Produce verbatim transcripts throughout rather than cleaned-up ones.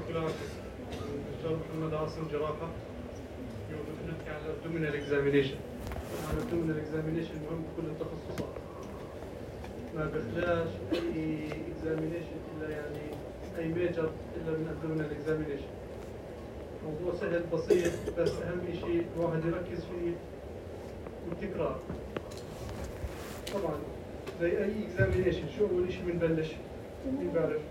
classes. الدكتور محمد عاصم جراحة. يوجد نحكي عن الابدومينال اكزامينيشن. طبعا الابدومينال اكزامينيشن مهم بكل التخصصات. ما بخلاش اي اكزامينيشن الا يعني اي ميجر الا من الابدومينال اكزامينيشن. موضوع سهل بسيط بس اهم شيء الواحد يركز فيه والتكرار. طبعا زي اي اكزامينيشن شو اول شيء بنبلش؟ مين بعرف؟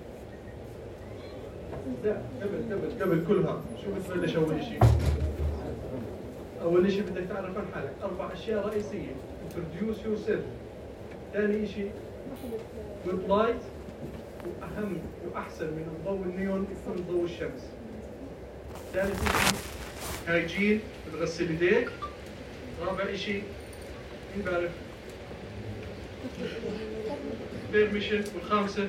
لا قبل قبل قبل كلها شو بتبلش اول شيء؟ اول شيء بدك تعرف عن حالك، اربع اشياء رئيسيه. introduce yourself. ثاني شيء good light، واهم واحسن من الضوء النيون يكون ضوء الشمس. ثالث شيء هايجين، بتغسل ايديك. رابع شيء مين بعرف؟ بيرميشن. والخامسه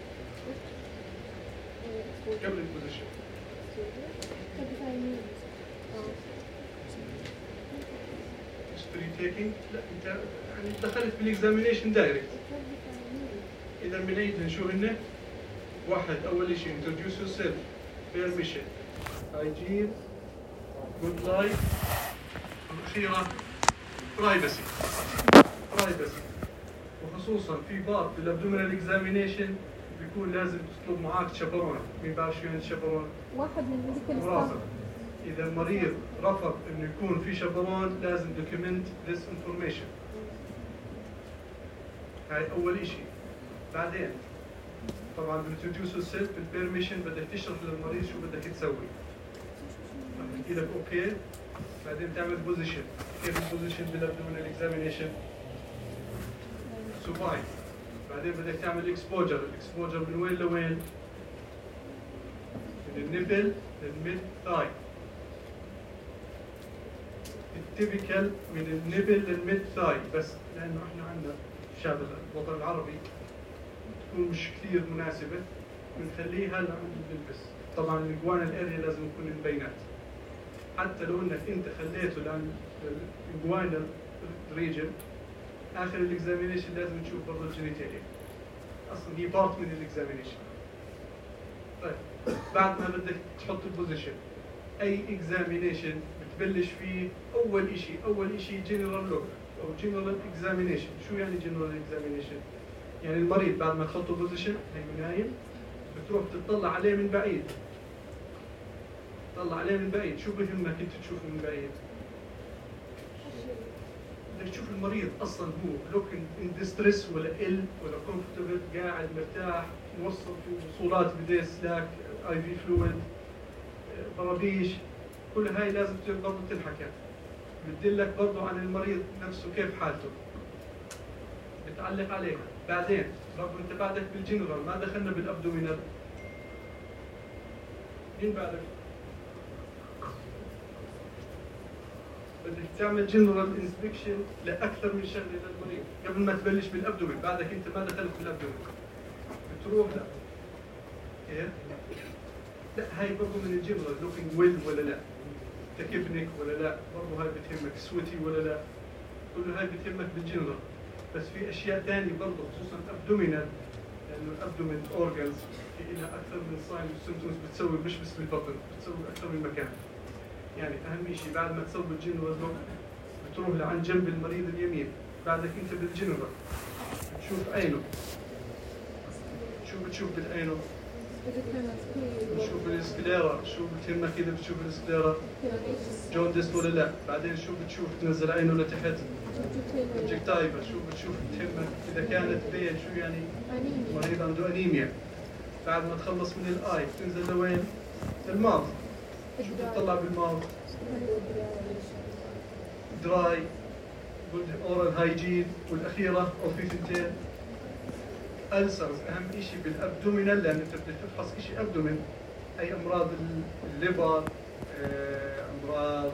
قبل البوزيشن. history taking. لا انت يعني دخلت بالاكزامينيشن دايركت. اذا بنعيد شو هن؟ واحد اول شيء introduce yourself، permission، hygiene، good light، والاخيره privacy. privacy. وخصوصا في بعض بالابدومينال اكزامينيشن بيكون لازم تطلب معك شابرون. مين بعرف شو يعني شابرون؟ واحد من الميديكال ستاف. اذا المريض رفض انه يكون في شابرون لازم دوكيمنت ذس انفورميشن. هاي اول شيء. بعدين طبعا بالانتروديوس السيلف بالبيرميشن بدك تشرح للمريض شو بدك تسوي. بحكي لك اوكي، بعدين تعمل بوزيشن. كيف البوزيشن بالابدومينال اكزامينيشن؟ سوباين. بعدين بدك تعمل اكسبوجر. الاكسبوجر من وين لوين؟ من النبل للميد ثاي. التيبيكال من النبل للميد ثاي، بس لانه احنا عندنا شاب الوطن العربي تكون مش كثير مناسبه بنخليها لعند بنلبس. طبعا الجوانا الاريا لازم يكون البينات. حتى لو انك انت خليته لعند الجوانا ريجن، اخر الاكزامينيشن لازم تشوف برضه الجينيتاليا. اصلا هي بارت من الاكزامينيشن. طيب بعد ما بدك تحط البوزيشن، اي اكزامينيشن بتبلش فيه اول شيء اول شيء جنرال لوك او جنرال اكزامينيشن. شو يعني جنرال اكزامينيشن؟ يعني المريض بعد ما تحطه بوزيشن هي نايم، بتروح تطلع عليه من بعيد. تطلع عليه من بعيد، شو بهمك انت تشوفه من بعيد؟ بدك تشوف المريض اصلا هو لوك ان ديستريس ولا ال ولا كومفورتبل، قاعد مرتاح، موصل في وصولات بدي سلاك، اي في فلويد، برابيش. كل هاي لازم برضه تنحكى. بتدلك برضه عن المريض نفسه كيف حالته. بتعلق عليها. بعدين برضه انت بعدك بالجنرال، ما دخلنا بالابدومينال. مين بعرف؟ بدك تعمل جنرال انسبكشن لاكثر من شغله للمريض قبل ما تبلش بالابدومين. بعدك انت ما دخلت بالابدومين بتروح لا كيف؟ لا هاي برضه من الجنرال لوكينج ويل ولا لا، تكبنك ولا لا، برضه هاي بتهمك، سويتي ولا لا، كل هاي بتهمك بالجنرال. بس في اشياء ثانيه برضه خصوصا ابدومينال، لانه الابدومين اورجنز في لها اكثر من ساين وسيمتومز بتسوي، مش بس بالبطن، بتسوي اكثر من مكان. يعني اهم شيء بعد ما تسوي الجنرال لوك بتروح لعند جنب المريض اليمين. بعدك انت بالجنرال بتشوف عينه. شو بتشوف بالعينه؟ بتشوف الاسكليرا. شو بتهمك اذا بتشوف الاسكليرا؟ جوندس ولا لا؟ بعدين شو بتشوف؟ تنزل عينه لتحت. انجكتايفا. شو بتشوف بتهمك اذا كانت بين؟ شو يعني؟ المريض عنده انيميا. بعد ما تخلص من الاي بتنزل لوين؟ الماوث. شو بتطلع بالماوث؟ دراي، جود اورال هايجين، والاخيره او في ثنتين ألسرز. اهم شيء بالابدومينال، لان انت بدك تفحص شيء ابدومين، اي امراض الليبر، امراض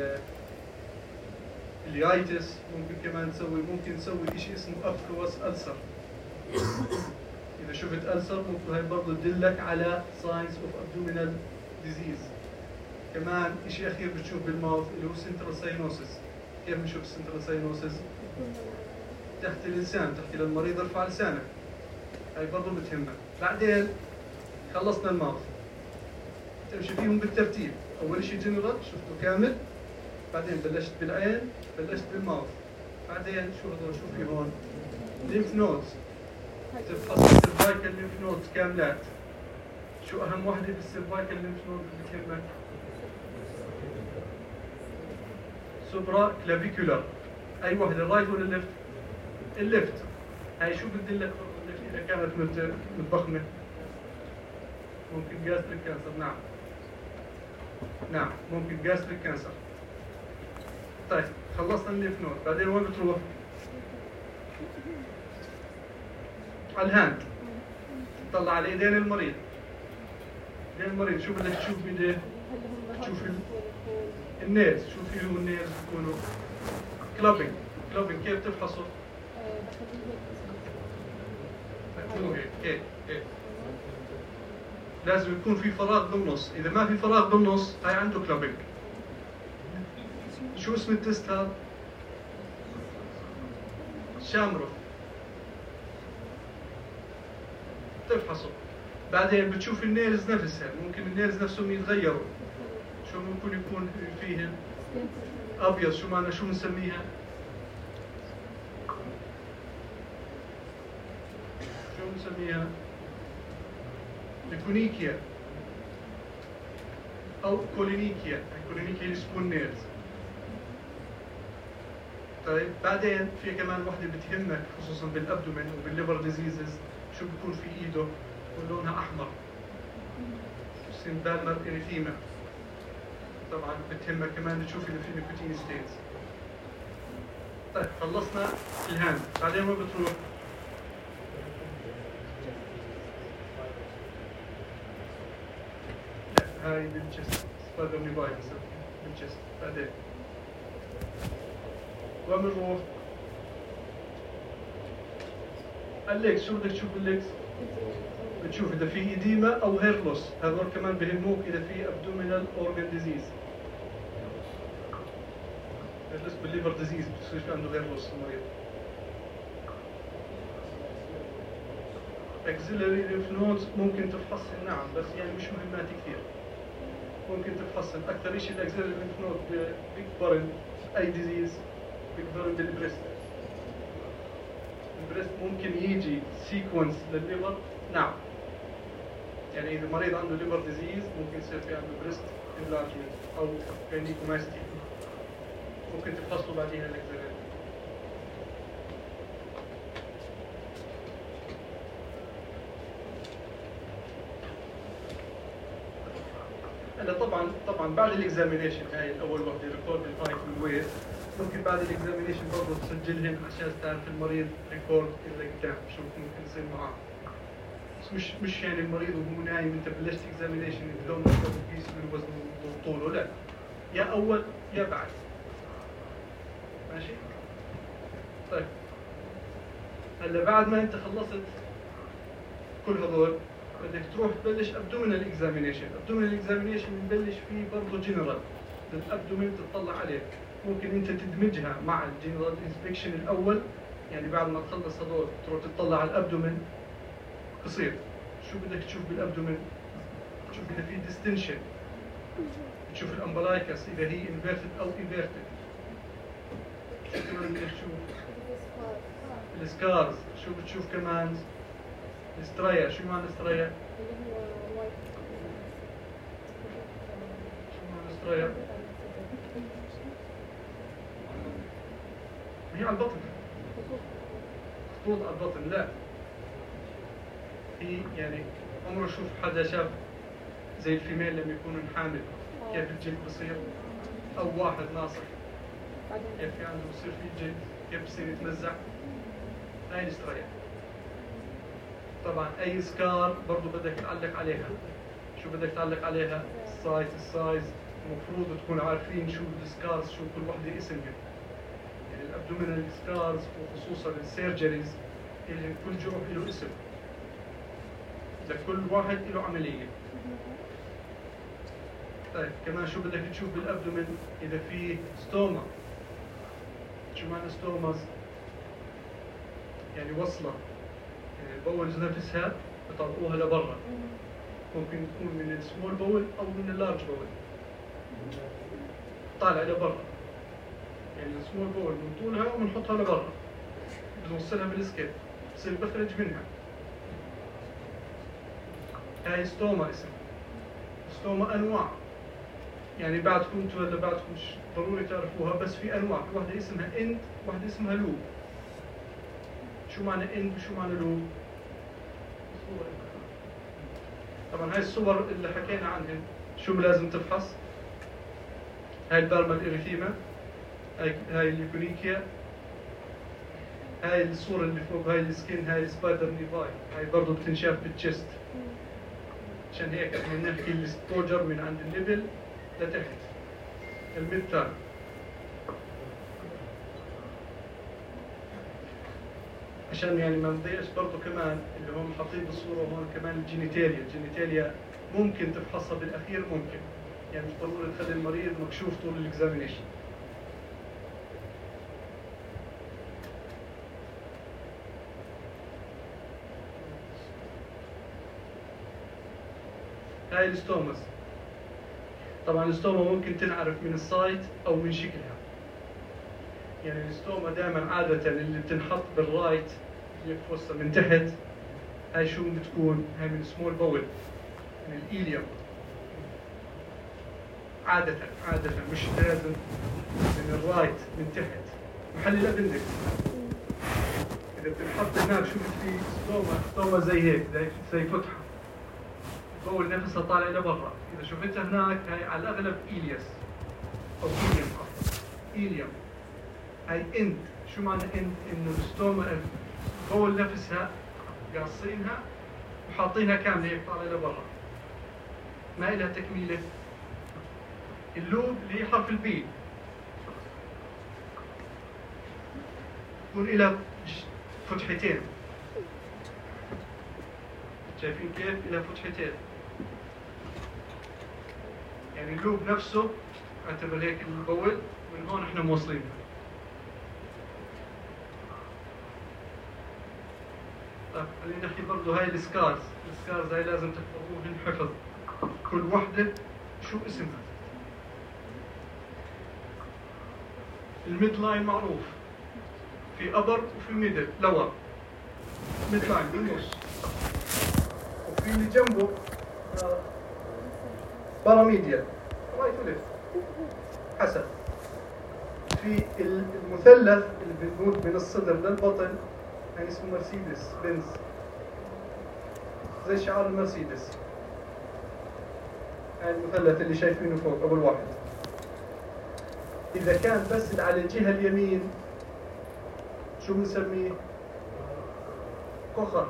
اليايتس ممكن كمان تسوي، ممكن تسوي شيء اسمه افكوس ألسر. اذا شفت ألسر ممكن هاي برضه تدلك على ساينز اوف ابدومينال ديزيز. كمان شيء اخير بتشوف بالماوث اللي هو سنترال ساينوسيس. كيف بنشوف السنترال ساينوسيس؟ تحت اللسان، تحكي للمريض ارفع لسانك. هاي برضه بتهمك. بعدين خلصنا الماوث، امشي فيهم بالترتيب. اول شيء جنرال شفته كامل، بعدين بلشت بالعين، بلشت بالماوث، بعدين شو هذول شو في هون؟ ليمف نودز. تفحص السيرفايكال ليمف نودز كاملات. شو اهم وحده بالسيرفايكال ليمف نودز اللي بتهمك؟ سوبرا كلافيكولار. اي وحده، الرايت ولا الليفت؟ الليفت. هاي شو بتدلك اذا كانت متضخمه؟ ممكن جاستريك كانسر. نعم نعم ممكن جاستريك كانسر. طيب خلصنا الليمف نود، بعدين وين بتروح؟ على الهاند. تطلع على ايدين المريض. ايدين المريض شو بدك تشوف بايديه؟ تشوف النيلز. شو فيه النيلز بيكونوا كلابينج. كلابينج كيف تفحصه؟ مو هيك هيك هيك. لازم يكون في فراغ بالنص، اذا ما في فراغ بالنص هاي عنده كلابينج. شو اسم التست هذا؟ شامروف. تفحصه. بعدين بتشوف النيلز نفسها، ممكن النيلز نفسهم يتغيروا. شو ممكن يكون فيهم؟ ابيض. شو معنى شو بنسميها؟ شو بنسميها؟ الكونيكيا او كولينيكيا. الكولينيكيا اللي سبون نيلز. طيب بعدين في كمان وحده بتهمك خصوصا بالابدومين وبالليفر ديزيزز، شو بيكون في ايده ولونها احمر، سيمبالمر اريثيما. طبعا بتهمك كمان تشوف اذا في نيكوتين ستينز. طيب خلصنا الهاند، بعدين وين بتروح؟ لا هاي بالجسم، سبادر نيباي بالجسم. بعدين وين بنروح؟ الليكس. شو بدك تشوف بالليكس؟ بتشوف اذا في ايديما او هير لوس، هذول كمان بهموك اذا في ابدومينال اورجان ديزيز. هير لوس بالليفر ديزيز بتصير في عنده هير لوس المريض. اكسيلري ليمف نودز ممكن تفحصهم نعم، بس يعني مش مهمات كثير. ممكن تفحصهم اكثر شيء الاكسيلري ليمف نود بيكبرن اي ديزيز بيكبرن بالبريست. البريست ممكن يجي سيكونس للليفر. نعم يعني اذا المريض عنده ليفر ديزيز ممكن يصير في عنده بريست انلارجمنت او جاينيكوماستي، ممكن تفحصه بعدين الاكسيلري. هلا طبعا طبعا بعد الاكزامينيشن هاي الاول وحده ريكورد الهايت والويت، ممكن بعد الاكزامينيشن برضه تسجلهم عشان تعرف المريض ريكورد اللي قدام شو ممكن يصير معاه. بس مش مش يعني المريض وهو نايم انت بلشت اكزامينيشن بدون ما تقيس من وزنه وطوله، لا، يا اول يا بعد. ماشي؟ طيب هلا بعد ما انت خلصت كل هذول بدك تروح تبلش ابدومينال اكزامينيشن. ابدومينال اكزامينيشن بنبلش فيه برضه جنرال، الابدومين تطلع عليه. ممكن انت تدمجها مع الجنرال انسبكشن الاول، يعني بعد ما تخلص هذول تروح تطلع على الابدومين قصير. شو بدك تشوف بالابدومين؟ تشوف اذا في ديستنشن، تشوف الامبلايكس اذا هي انفيرتد او انفيرتد. شو كمان بدك تشوف؟ السكارز. شو بتشوف كمان؟ الاسترايا. شو معنى الاسترايا؟ شو معنى الاسترايا؟ هي على البطن، خطوط على البطن. لا هي يعني عمره شوف حدا شاف زي الفيميل لما يكون حامل كيف الجلد بصير، او واحد ناصح كيف في عنده بصير في جلد كيف بصير يتمزع. هاي الاسترايا. طبعا اي سكار برضه بدك تعلق عليها. شو بدك تعلق عليها؟ السايز. السايز المفروض تكون عارفين شو السكارز، شو كل وحده اسمها. يعني الابدومينال سكارز وخصوصا السيرجريز اللي كل جروح له اسم، لكل واحد له عمليه. طيب كمان شو بدك تشوف بالابدومين؟ اذا في ستوما. شو معنى ستوماز؟ يعني وصله، يعني البولز نفسها بطلقوها لبرا. ممكن تكون من السمول بول او من اللارج بول طالع لبرا. يعني السمول بول بنطولها وبنحطها لبرا، بنوصلها بالسكيل بصير بخرج منها. هاي ستوما اسمها. ستوما انواع، يعني بعدكم انتوا ولا بعدكم مش ضروري تعرفوها، بس في انواع، في واحدة اسمها اند واحدة اسمها لوب. شو معنى اند وشو معنى لوب؟ طبعا هاي الصور اللي حكينا عنهن شو لازم تفحص؟ هاي البارما الإريثيما، هاي هاي الليكونيكيا، هاي الصورة اللي فوق هاي السكين، هاي سبايدر نيفاي، هاي برضه بتنشاف بالتشست. عشان هيك احنا نحكي الاستوجر من عند النبل لتحت الميد تايم. عشان يعني ما نضيعش برضه كمان اللي هم حاطين بالصورة هون كمان الجينيتاليا، الجينيتاليا ممكن تفحصها بالأخير ممكن، يعني مش ضروري تخلي المريض مكشوف طول الاكزامينيشن. هاي الستومز. طبعا الستوما ممكن تنعرف من السايت او من شكلها. يعني الستوما دائما عادة اللي بتنحط بالرايت اللي بفوسها من تحت، هاي شو بتكون؟ هاي من سمول بول، من الإيليوم. عادة عادة مش لازم من الرايت من تحت، محل الابندكس. إذا بتنحط هناك شو في ستوما، ستوما زي هيك، زي زي فتحة. البول نفسها طالع لبرا. إذا شفتها هناك هاي على الأغلب إيلياس أو إيليوم أصلا. إيليوم. هاي إند. شو معنى إند؟ إنه الستوما البول نفسها قاصينها وحاطينها كاملة هيك طالعة لبرا. ما إلها تكميلة. اللوب اللي هي حرف البي يكون إلها فتحتين. شايفين كيف؟ إلها فتحتين. يعني اللوب نفسه اعتبر هيك البول من هون احنا موصلينها. طيب خلينا نحكي برضه هاي السكارز، السكارز هاي لازم تحفظوهن حفظ. كل وحدة شو اسمها. الميد لاين معروف، في أبر وفي ميدل لور. ميد لاين بالنص، وفي اللي جنبه باراميديا رايت وليفت حسب. في المثلث اللي بيموت من الصدر للبطن يعني اسمه مرسيدس بنز، زي شعار المرسيدس. هاي المثلث اللي شايفينه فوق أول واحد. إذا كان بس على الجهة اليمين شو بنسميه؟ كخر.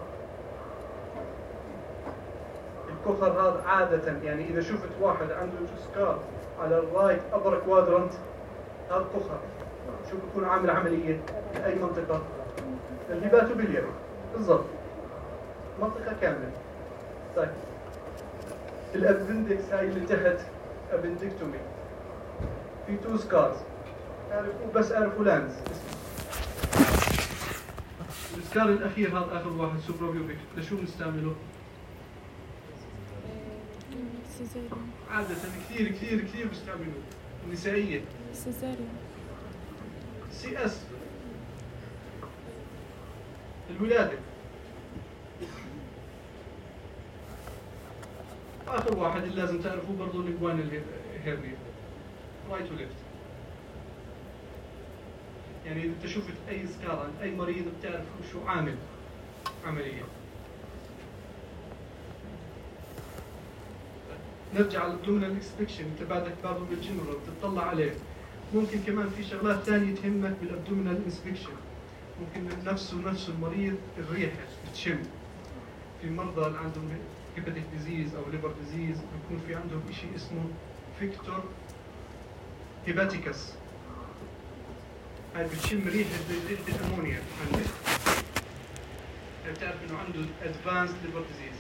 الكخر هذا عادة يعني إذا شفت واحد عنده سكار على الرايت أبر كوادرنت، هذا كخر. شو بيكون عامل عملية؟ في أي منطقة؟ الهيباتوبيلياري بالضبط، منطقة كاملة. طيب الأبندكس هاي اللي تحت أبندكتومي، في تو سكارز، أعرفوا بس أعرفوا لانز. السكار الأخير هذا آخر واحد سوبرابيوبيك، لشو بنستعمله؟ سيزاريان. عادة كثير كثير كثير بيستعملوه. النسائية سيزاريان. سي اس. الولادة. آخر واحد اللي لازم تعرفوه برضه الإجوان الهيرنيا رايت وليفت. يعني إذا أنت شفت أي سكار عند أي مريض بتعرف شو عامل عملية. نرجع على الابدومينال انسبكشن، انت بعدك بعده بالجنرال بتطلع عليه. ممكن كمان في شغلات ثانيه تهمك بالابدومينال انسبكشن. ممكن نفسه نفسه المريض الريحه بتشم. في مرضى اللي عندهم هيباتيك ديزيز او ليفر ديزيز بيكون في عندهم شيء اسمه فيكتور هيباتيكس. هاي بتشم ريحه زي ريحه الامونيا عندك. بتعرف انه عنده ادفانسد ليفر ديزيز.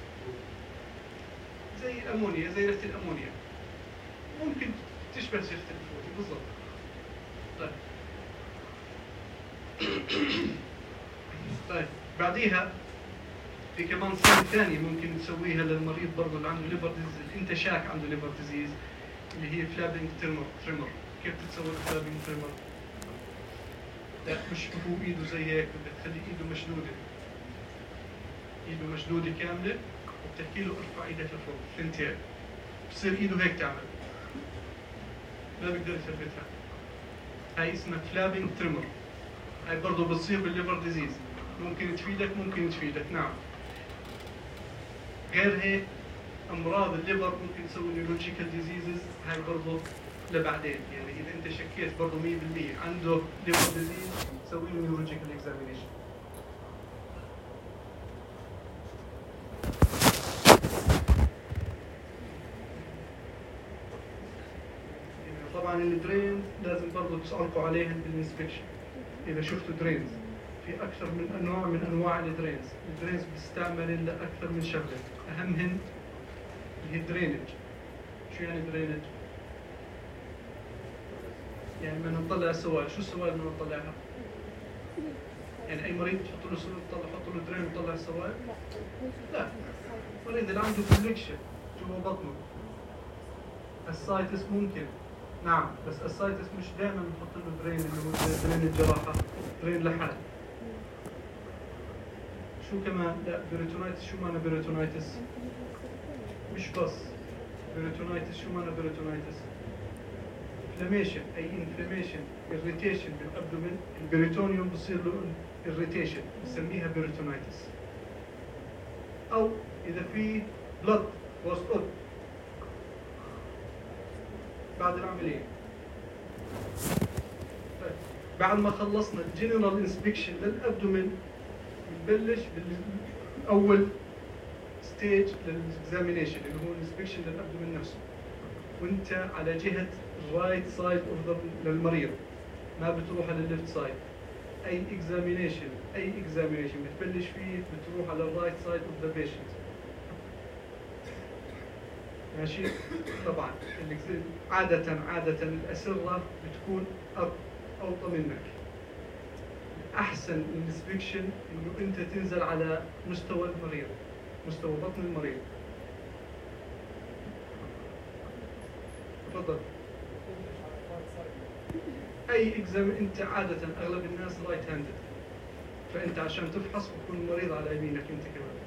زي الأمونيا، زي ريحة الأمونيا. ممكن تشبه ريحة الفوز بالضبط. طيب. طيب بعديها في كمان صيغة ثانية ممكن تسويها للمريض برضه اللي عنده ليفر ديزيز، انت شاك عنده ليفر ديزيز، اللي هي فلابينج تريمر تريمر كيف تتسوي الفلابينج تريمر؟ لا مش هو ايده زي هيك، بدك تخلي ايده مشدودة، ايده مشدودة كاملة، وبتحكي له ارفع ايدك لفوق ثنتين، بصير ايده هيك تعمل، ما بيقدر يثبتها. هاي اسمها فلابينج تريمر، هاي برضه بتصير بالليفر ديزيز، ممكن تفيدك ممكن تفيدك نعم. غير هيك امراض الليفر ممكن تسوي نيورولوجيكال ديزيزز، هاي برضه لبعدين، يعني اذا انت شكيت برضه مية بالمية عنده ليفر ديزيز سوي له نيورولوجيكال اكزامينيشن. طبعا الدرينز لازم برضه تسألقوا عليهن بالانسبكشن. اذا شفتوا درينز في اكثر من انواع من انواع الدرينز، الدرينز بتستعمل لاكثر من شغله، اهمهن اللي هي الدرينج. شو يعني درينج؟ يعني بدنا نطلع السوائل، شو السوائل بدنا نطلعها؟ يعني اي مريض تحط له سوائل تطلع حط له درين وتطلع السوائل؟ لا، المريض اللي عنده كوليكشن جوا بطنه، السايتس ممكن نعم، بس السايتس مش دائما بنحط له درين اللي هو درين الجراحه، درين لحال. شو كمان؟ لا بيريتونايتس، شو معنى بيريتونايتس؟ مش بس بيريتونايتس، شو معنى بيريتونايتس؟ انفلاميشن، اي انفلاميشن اريتيشن بالابدومين، البيريتونيوم بصير له اريتيشن بنسميها بيريتونايتس. او اذا في بلد وسط أوب بعد العمليه. طيب بعد ما خلصنا الجنرال انسبكشن للابدومين بنبلش بالاول ستيج للاكزامينيشن اللي هو الانسبكشن للابدومين نفسه، وانت على جهه الرايت سايد اوف للمريض، ما بتروح على الليفت سايد. اي اكزامينيشن اي اكزامينيشن بتبلش فيه بتروح على الرايت سايد اوف ذا بيشنت. ماشي؟ طبعا عاده عاده الاسره بتكون أب اوطى منك. احسن انسبكشن انه انت تنزل على مستوى المريض، مستوى بطن المريض. تفضل. اي اكزام انت عاده اغلب الناس رايت هاندد، فانت عشان تفحص بكون المريض على يمينك انت كمان.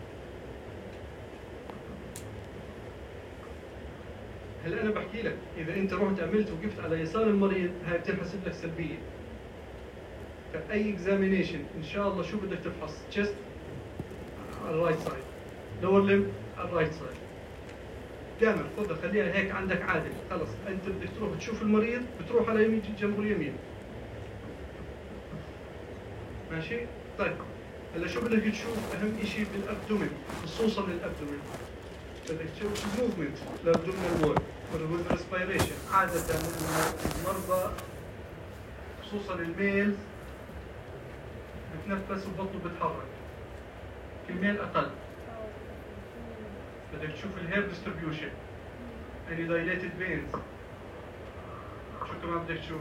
هلا انا بحكي لك اذا انت رحت عملت وقفت على يسار المريض هاي بتنحسب لك سلبيه. فاي اكزامينيشن ان شاء الله شو بدك تفحص؟ تشست على الرايت سايد، لور ليم على الرايت سايد. دائما خذها خليها هيك عندك عادل، خلص انت بدك تروح تشوف المريض بتروح على يمين جنبه اليمين. ماشي؟ طيب هلا شو بدك تشوف؟ اهم شيء بالابدومين، خصوصا الابدومين بدك تشوف الموفمنت للابدومينال وول والريسبيريشن. عادة المرضى خصوصا الميل بتنفس وبطنه بتحرك، في الميل اقل. بدك تشوف الهير ديستريبيوشن، any dilated veins. شو كمان بدك تشوف؟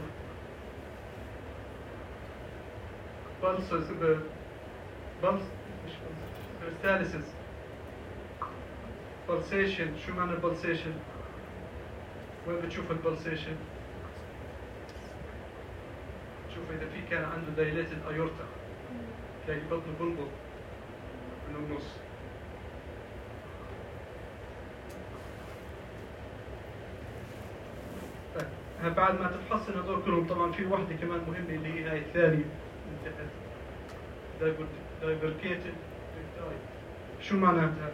pulses pulse مش peristalsis pulsation. شو معنى pulsation؟ وين بتشوف البلسيشن؟ شوف إذا في كان عنده dilated aorta تلاقي بطنه بنبض من النص. طيب بعد ما تفحصن هذول كلهم طبعا في وحده كمان مهمه اللي هي هاي الثانيه من تحت، دايفركيتد. شو معناتها؟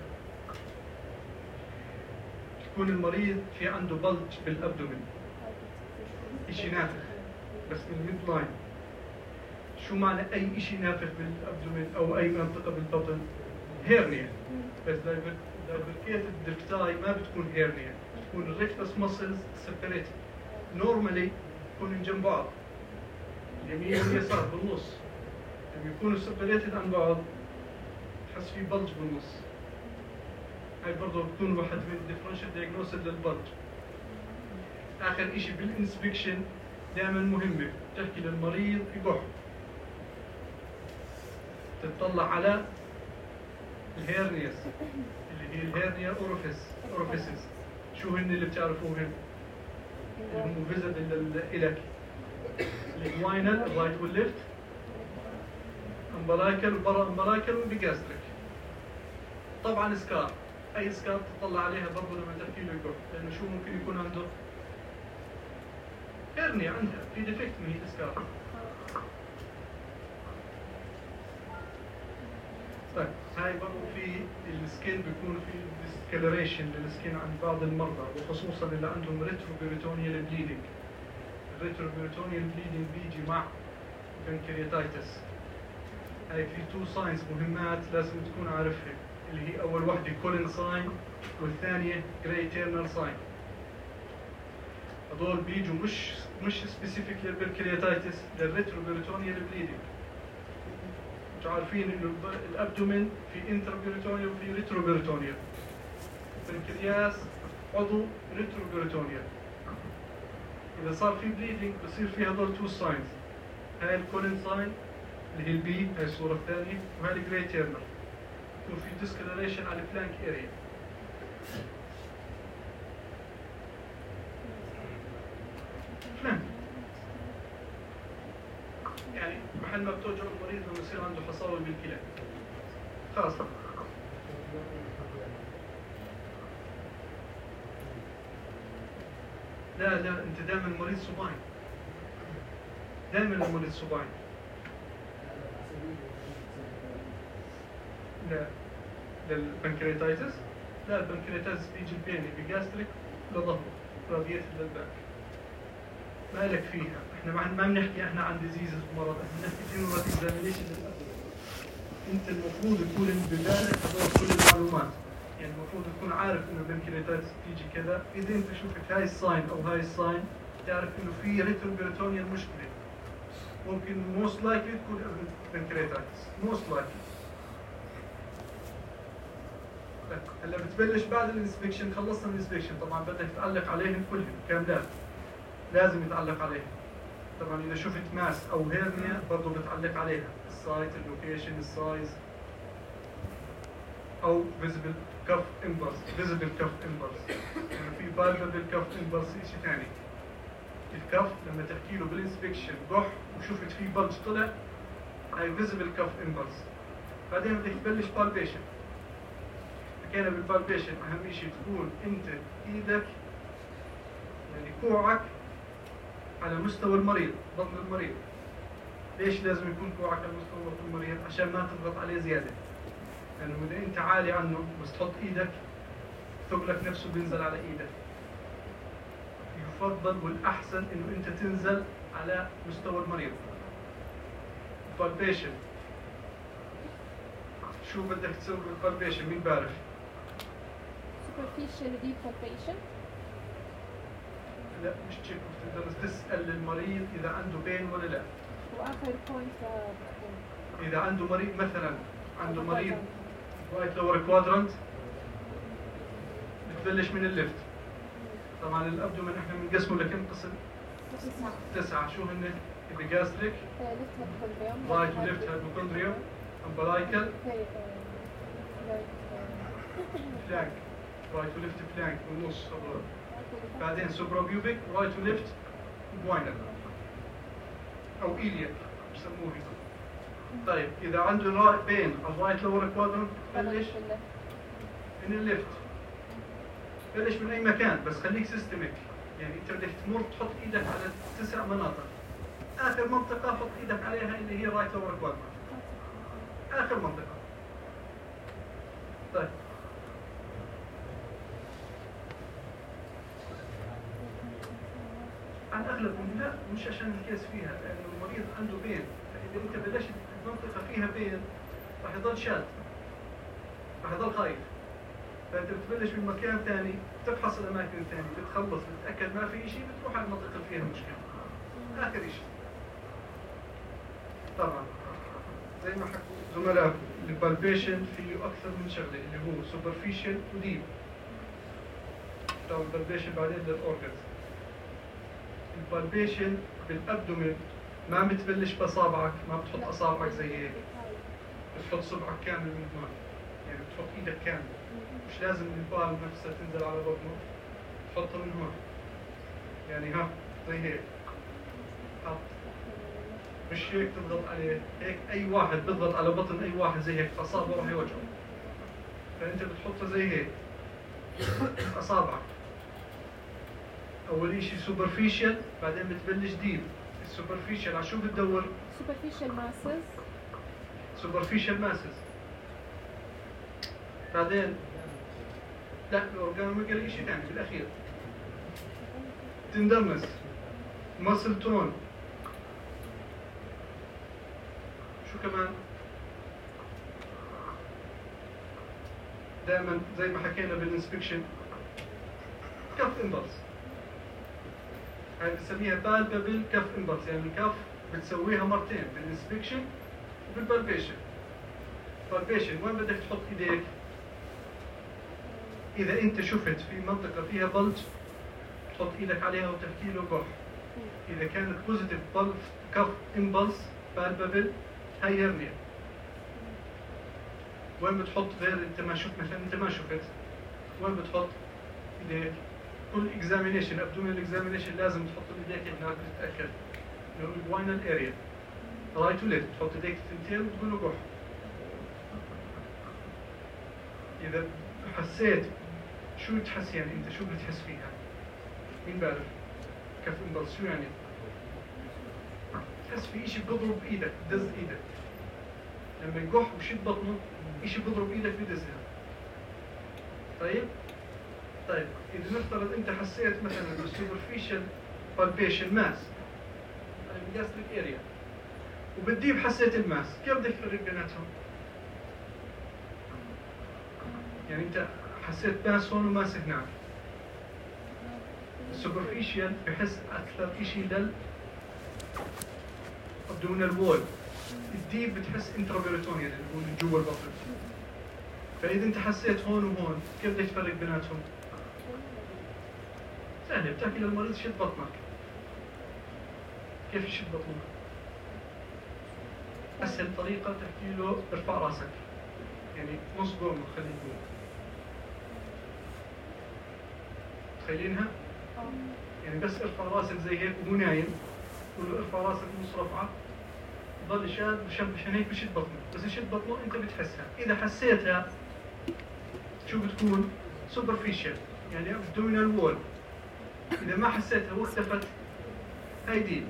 تكون المريض في عنده بلج بالابدومين، اشي نافخ بس من الميد لاين. شو معنى اي شيء نافخ بالابدومين او اي منطقه بالبطن؟ هيرنيا. بس دايفركيتد ديركتاي ما بتكون هيرنيا، بتكون الريكتس ماسلز سيبريتد. نورمالي يكونوا جنب بعض اليمين واليسار بالنص، لما يكونوا سيبريتد عن بعض تحس في بلج بالنص. هاي برضه بتكون واحد من الديفرنشال دايجنوستس للبلج. اخر شيء بالانسبكشن دائما مهمه تحكي للمريض يقح، تطلع على الهيرنيس اللي هي الهيرنيا اورفيس اورفيسز. شو هن اللي بتعرفوهن؟ اللي هم فيزبل لإلك. الجواينال الرايت والليفت، امبلايكال وبرا امبلايكال وبيجاستريك. طبعا سكار، اي سكار تطلع عليها برضه لما تحكي له يقول، لانه شو ممكن يكون عنده؟ هيرنيا عندها في ديفكت من هي السكار. طيب هاي برضه في السكين بيكون في ديسكلريشن للسكين عند بعض المرضى، وخصوصا اللي عندهم ريتروبيريتونيال بليدنج. الريتروبيريتونيال بليدنج بيجي مع بنكرياتايتس. هاي في تو ساينز مهمات لازم تكون عارفها، اللي هي اول وحده كولين ساين والثانيه جراي تيرنر ساين. هذول بيجوا مش مش سبيسيفيك للبنكرياتايتس، للريتروبيريتونيال بليدنج. انتوا عارفين انه الابدومين في انتربيريتونيال وفي ريتروبيريتونيال. البنكرياس عضو ريتروبيريتونيال. اذا صار في بليدنج بصير في هذول تو ساينز. هاي الكولين ساين اللي هي البي، هاي الصورة الثانية، وهاي الجراي تيرنر. يكون في ديسكلريشن على الفلانك اريا. فلانك يعني محل ما بتوجع المريض لما يصير عنده حصاوي بالكلى. خلاص. لا لا انت دائما المريض صباين. دائما المريض صباين. لا للبنكرياتايتس، لا البنكرياتايتس بيجي البيني بجاستريك لظهره، راديات للباك. ما لك فيها، احنا ما ما بنحكي احنا عن ديزيز ومرض، احنا بنحكي جنرال اكزامينيشن للأبدن. انت المفروض تكون ببالك هذول كل المعلومات، يعني المفروض تكون عارف انه البنكرياتايتس بتيجي كذا، اذا انت شفت هاي الساين او هاي الساين تعرف انه في ريتروبيريتونيال مشكله. ممكن موست لايكلي تكون بنكرياتايتس، موست لايكلي. هلا بتبلش بعد الانسبكشن، خلصنا الانسبكشن طبعا بدك تعلق عليهم كلهم كاملات، لازم يتعلق عليهم. طبعا اذا شفت ماس او هيرنيا برضه بتعلق عليها السايت، اللوكيشن، السايز، او فيزبل كف امبلس. فيزبل كف امبلس يعني في بالبل كف امبلس شيء ثاني. الكف لما تحكي له بالانسبكشن قح وشفت فيه بلج طلع، هاي فيزبل كف امبلس. بعدين بدك تبلش بالبيشن. حكينا بالبالبيشن اهم شيء تكون انت ايدك يعني كوعك على مستوى المريض، بطن المريض. ليش لازم يكون كوعك على مستوى بطن المريض؟ عشان ما تضغط عليه زياده. لانه يعني اذا انت عالي عنه بس تحط ايدك ثقلك نفسه بينزل على ايدك. يفضل والاحسن انه انت تنزل على مستوى المريض. بالبيشن شو بدك تسوي بالبالبيشن؟ مين بعرف؟ superficial deep palpation. لا مش تشيك، بتقدر تسأل المريض إذا عنده بين ولا لا. وآخر بوينت إذا عنده مريض مثلا عنده مريض رايت لور كوادرنت بتبلش من الليفت. طبعا الأبدومن احنا بنقسمه لكم قسم؟ تسعة. تسعة. شو هن؟ الجاستريك، رايت وليفت هايبوكوندريوم، امبلايكال، فلانك، رايت وليفت فلانك والنص هذول. بعدين سوبرابيوبيك، رايت وليفت جواينال او ايلياك بسموه. طيب اذا عنده رايت بين الرايت لور كوادرنت بلش من الليفت. بلش من اي مكان بس خليك سيستميك، يعني انت بدك تمر تحط ايدك على تسع مناطق. اخر منطقه حط ايدك عليها اللي هي رايت لور كوادرنت، اخر منطقه. طيب عن اغلب لا مش عشان الكيس فيها، لانه المريض عنده بين، فاذا انت بلشت منطقه فيها بين راح يضل شاد، راح يضل خايف. فانت بتبلش من مكان ثاني، تفحص الاماكن الثانيه، بتخلص بتتاكد ما في شيء، بتروح على المنطقه اللي فيها مشكله. اخر شيء طبعا زي ما حكوا زملائكم البالبيشن فيه اكثر من شغله، اللي هو سوبرفيشال وديب. طبعا البالبيشن بعدين للاورجنز. البالبيشن بالابدومين ما بتبلش باصابعك، ما بتحط اصابعك زي هيك، بتحط صبعك كامل من هون يعني بتحط ايدك كامل، مش لازم البال نفسها تنزل على بطنه، تحطها من هون يعني ها زي هيك حط، مش هيك تضغط عليه، هيك اي واحد بيضغط على بطن اي واحد زي هيك اصابعه راح يوجعه، فانت بتحطها زي هيك اصابعك. اول شيء سوبرفيشال بعدين بتبلش ديب. السوبرفيشال على شو بتدور؟ superficial masses. سوبرفيشال ماسز. بعدين لا الاورجانوميجالي شيء ثاني بالاخير. تندرنس، ماسل تون، شو كمان؟ دائما زي ما حكينا بالانسبكشن كف امبلس، هاي بنسميها بالبابل كف امبلس، يعني الكف بتسويها مرتين بالانسبكشن وبالبالبيشن. بالبيشن وين بدك تحط ايديك؟ اذا انت شفت في منطقه فيها بلج تحط ايدك عليها وتحكي له كح. اذا كانت بوزيتيف بلج كف امبلس بالبابل هاي هرنيا. وين بتحط غير انت ما شفت؟ مثلا انت ما شفت وين بتحط ايديك؟ كل اكزامينيشن ابدومينال اكزامينيشن لازم تحط ايديك هناك تتاكد انه الجوينال اريا رايت وليفت، تحط ايديك الثنتين وتقول له كح. اذا حسيت شو تحس يعني انت شو بتحس فيها؟ مين بعرف؟ كف امبلس شو يعني؟ تحس في شيء بيضرب ايدك، بدز ايدك. لما يقح وشد بطنه شيء بيضرب ايدك بدزها. طيب؟ طيب اذا نفترض انت حسيت مثلا بالسوبرفيشال بالبيشن ماس الجاستريك اريا وبالديب حسيت الماس، كيف بدك تفرق بيناتهم؟ يعني انت حسيت ماس هون وماس هناك. السوبرفيشال بحس اكثر شيء لل abdominal وول، الديب بتحس انترابيريتونيال اللي هو من جوا البطن. فاذا انت حسيت هون وهون كيف بدك تفرق بيناتهم؟ سهله، بتحكي للمريض شد بطنك. كيف يشد بطنك؟ اسهل طريقه تحكي له ارفع راسك، يعني نص قومه خليه يقوم. تخيلينها؟ يعني بس ارفع راسك زي هيك وهو نايم، قول له ارفع راسك نص رفعه، ضل شاد مشان مشان هيك بشد بطنه، بس يشد بطنه انت بتحسها. اذا حسيتها شو بتكون؟ سوبرفيشال يعني abdominal وول. اذا ما حسيتها واختفت هاي ديب.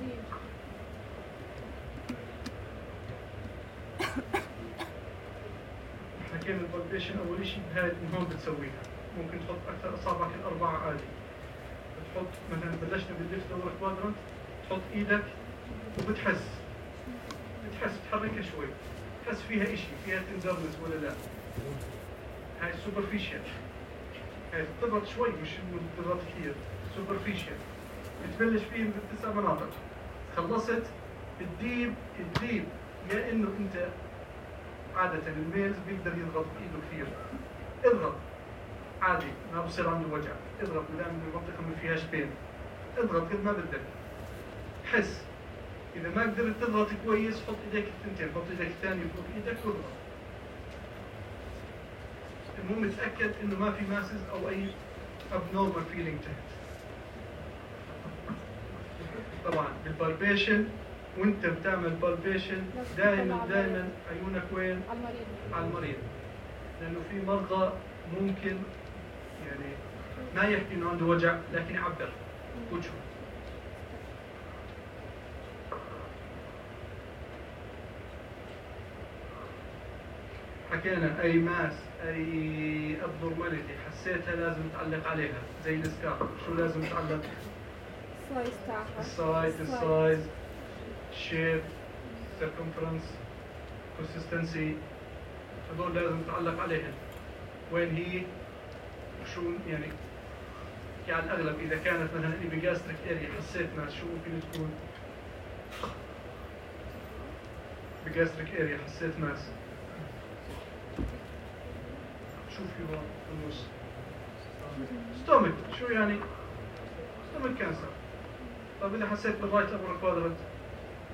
حكينا البالبيشن اول شيء بهاي من هون بتسويها، ممكن تحط اكثر اصابعك الاربعه عادي. بتحط مثلا بلشنا بالليفت لور كوادرنت، تحط ايدك وبتحس بتحس تحركها شوي، تحس فيها شيء، فيها تندرنس ولا لا. هاي سوبرفيشال، هاي بتضغط شوي مش انه بتضغط كثير. سوبرفيشال بتبلش فيه بالتسع مناطق. خلصت الديب، الديب يا انه انت عادة الميلز بيقدر يضغط بايده كثير، اضغط عادي ما بصير عنده وجع، اضغط ما دام المنطقة ما فيهاش بين، اضغط قد ما بدك. حس، إذا ما قدرت تضغط كويس حط ايديك الثنتين، حط ايديك الثانية فوق ايدك واضغط. المهم تتأكد انه ما في ماسز او اي abnormal feeling تحت. طبعا بالبالبيشن وانت بتعمل بالبيشن دائما دائما عيونك وين؟ على المريض. على المريض. لانه في مرضى ممكن يعني ما يحكي انه عنده وجع لكن يعبر وجهه. حكينا اي ماس اي ابنورماليتي حسيتها لازم تعلق عليها زي السكار. شو لازم تعلق؟ السايز تاعها. السايز، السايز، شيب، سيركمفرنس، كونسستنسي، هذول لازم تعلق عليهم. وين هي؟ شو يعني؟ على الاغلب اذا كانت مثلا ايبيجاستريك اريا حسيت ماس شو ممكن تكون؟ بيجاستريك اريا حسيت ماس شو في هون بالنص؟ ستومك. شو يعني؟ ستومك كانسر. طيب إذا حسيت بالرايت أبر كوادرنت؟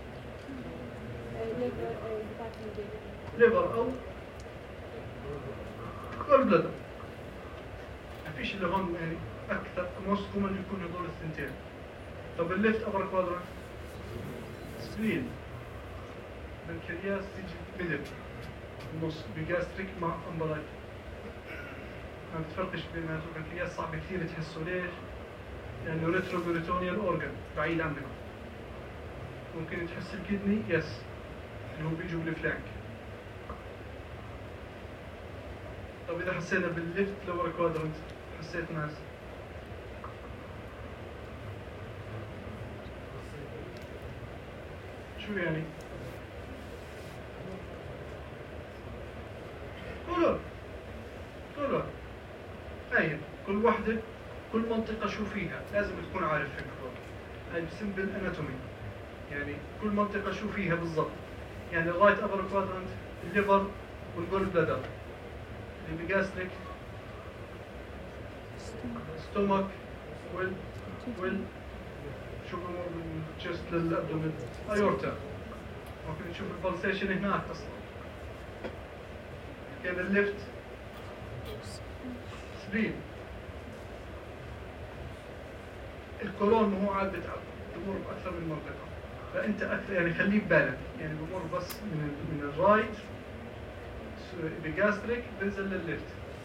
ليفر بتاعت البيبي. ليفر أو جول بلادر. ما فيش الا هون يعني اكثر موست كومن يكون هذول الثنتين. طب الليفت ابر كوادرنت سبلين، بنكرياس تيجي ميدل النص بجاستريك مع امبلايك. ما بتفرقش بيناتهم. البنكرياس صعب كثير تحسه. ليش؟ لانه ريتروبيريتونيال اورجن بعيد عنك. ممكن تحس الكدني يس اللي هو بيجوا بالفلانك. طب اذا حسينا بالليفت لور كوادرنت حسيت ناس شو يعني؟ كولون كولون هاي كل وحدة كل منطقة شو فيها لازم تكون عارف الكولون. هاي بسمبل اناتومي يعني كل منطقة شو فيها بالضبط. يعني الرايت ابر كوادرنت الليفر والجول بلادر، البيجاستريك ستومك وال وال شو بمر من الجست للابدومين ايورتا. ممكن تشوف البلسيشن هناك اصلا. كان الليفت سبلين. الكولون ما هو عاد بتعب بمر باكثر من منطقه. فانت اكثر يعني خليه ببالك يعني بمر بس من من الرايت بجاستريك بنزل للليفت.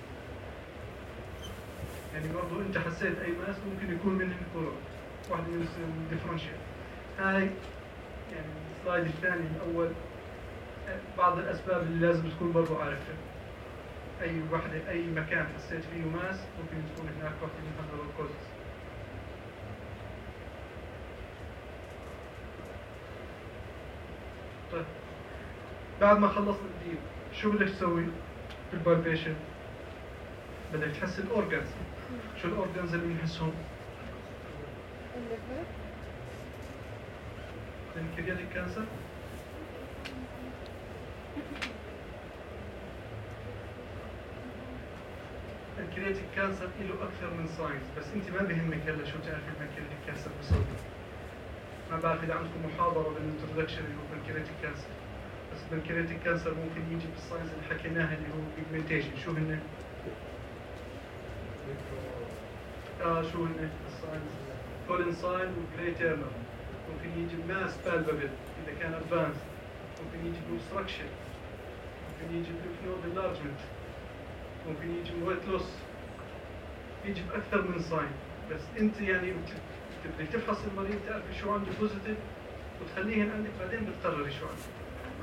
يعني برضو انت حسيت اي ماس ممكن يكون منه الكولون. واحد من الديفرنشيال. هاي يعني السلايد الثاني الاول بعض الاسباب اللي لازم تكون برضو عارفها. اي وحده اي مكان حسيت فيه ماس ممكن تكون هناك واحده من هذول الكوزز. طيب بعد ما خلصنا الديب شو بدك تسوي في البالبيشن؟ بدك تحس الاورجنز. شو الاورجنز اللي بنحسهم؟ الليفر البنكرياتيك كانسر. البنكرياتيك كانسر له اكثر من ساينز بس انت ما بيهمك هلا شو تعرف البنكرياتيك كانسر بصوت. ما بعرف اذا عندكم محاضره بالانترودكشن اللي هو البنكرياتيك كانسر. بس البنكرياتيك كانسر ممكن يجي بالساينز اللي حكيناها اللي هو بيجمنتيشن. شو هن؟ اه شو هن الساينز؟ كولين ساين وجراي تيرنر. ممكن يجي ماس بالبابل اذا كان ادفانس. ممكن يجي بوبستراكشن. ممكن يجي بليف نود انلارجمنت. ممكن يجي بويت لوس. يجي باكثر من ساين. بس انت يعني بدك تفحص المريض تعرف شو عنده بوزيتيف وتخليهن عندك بعدين بتقرري شو عنده.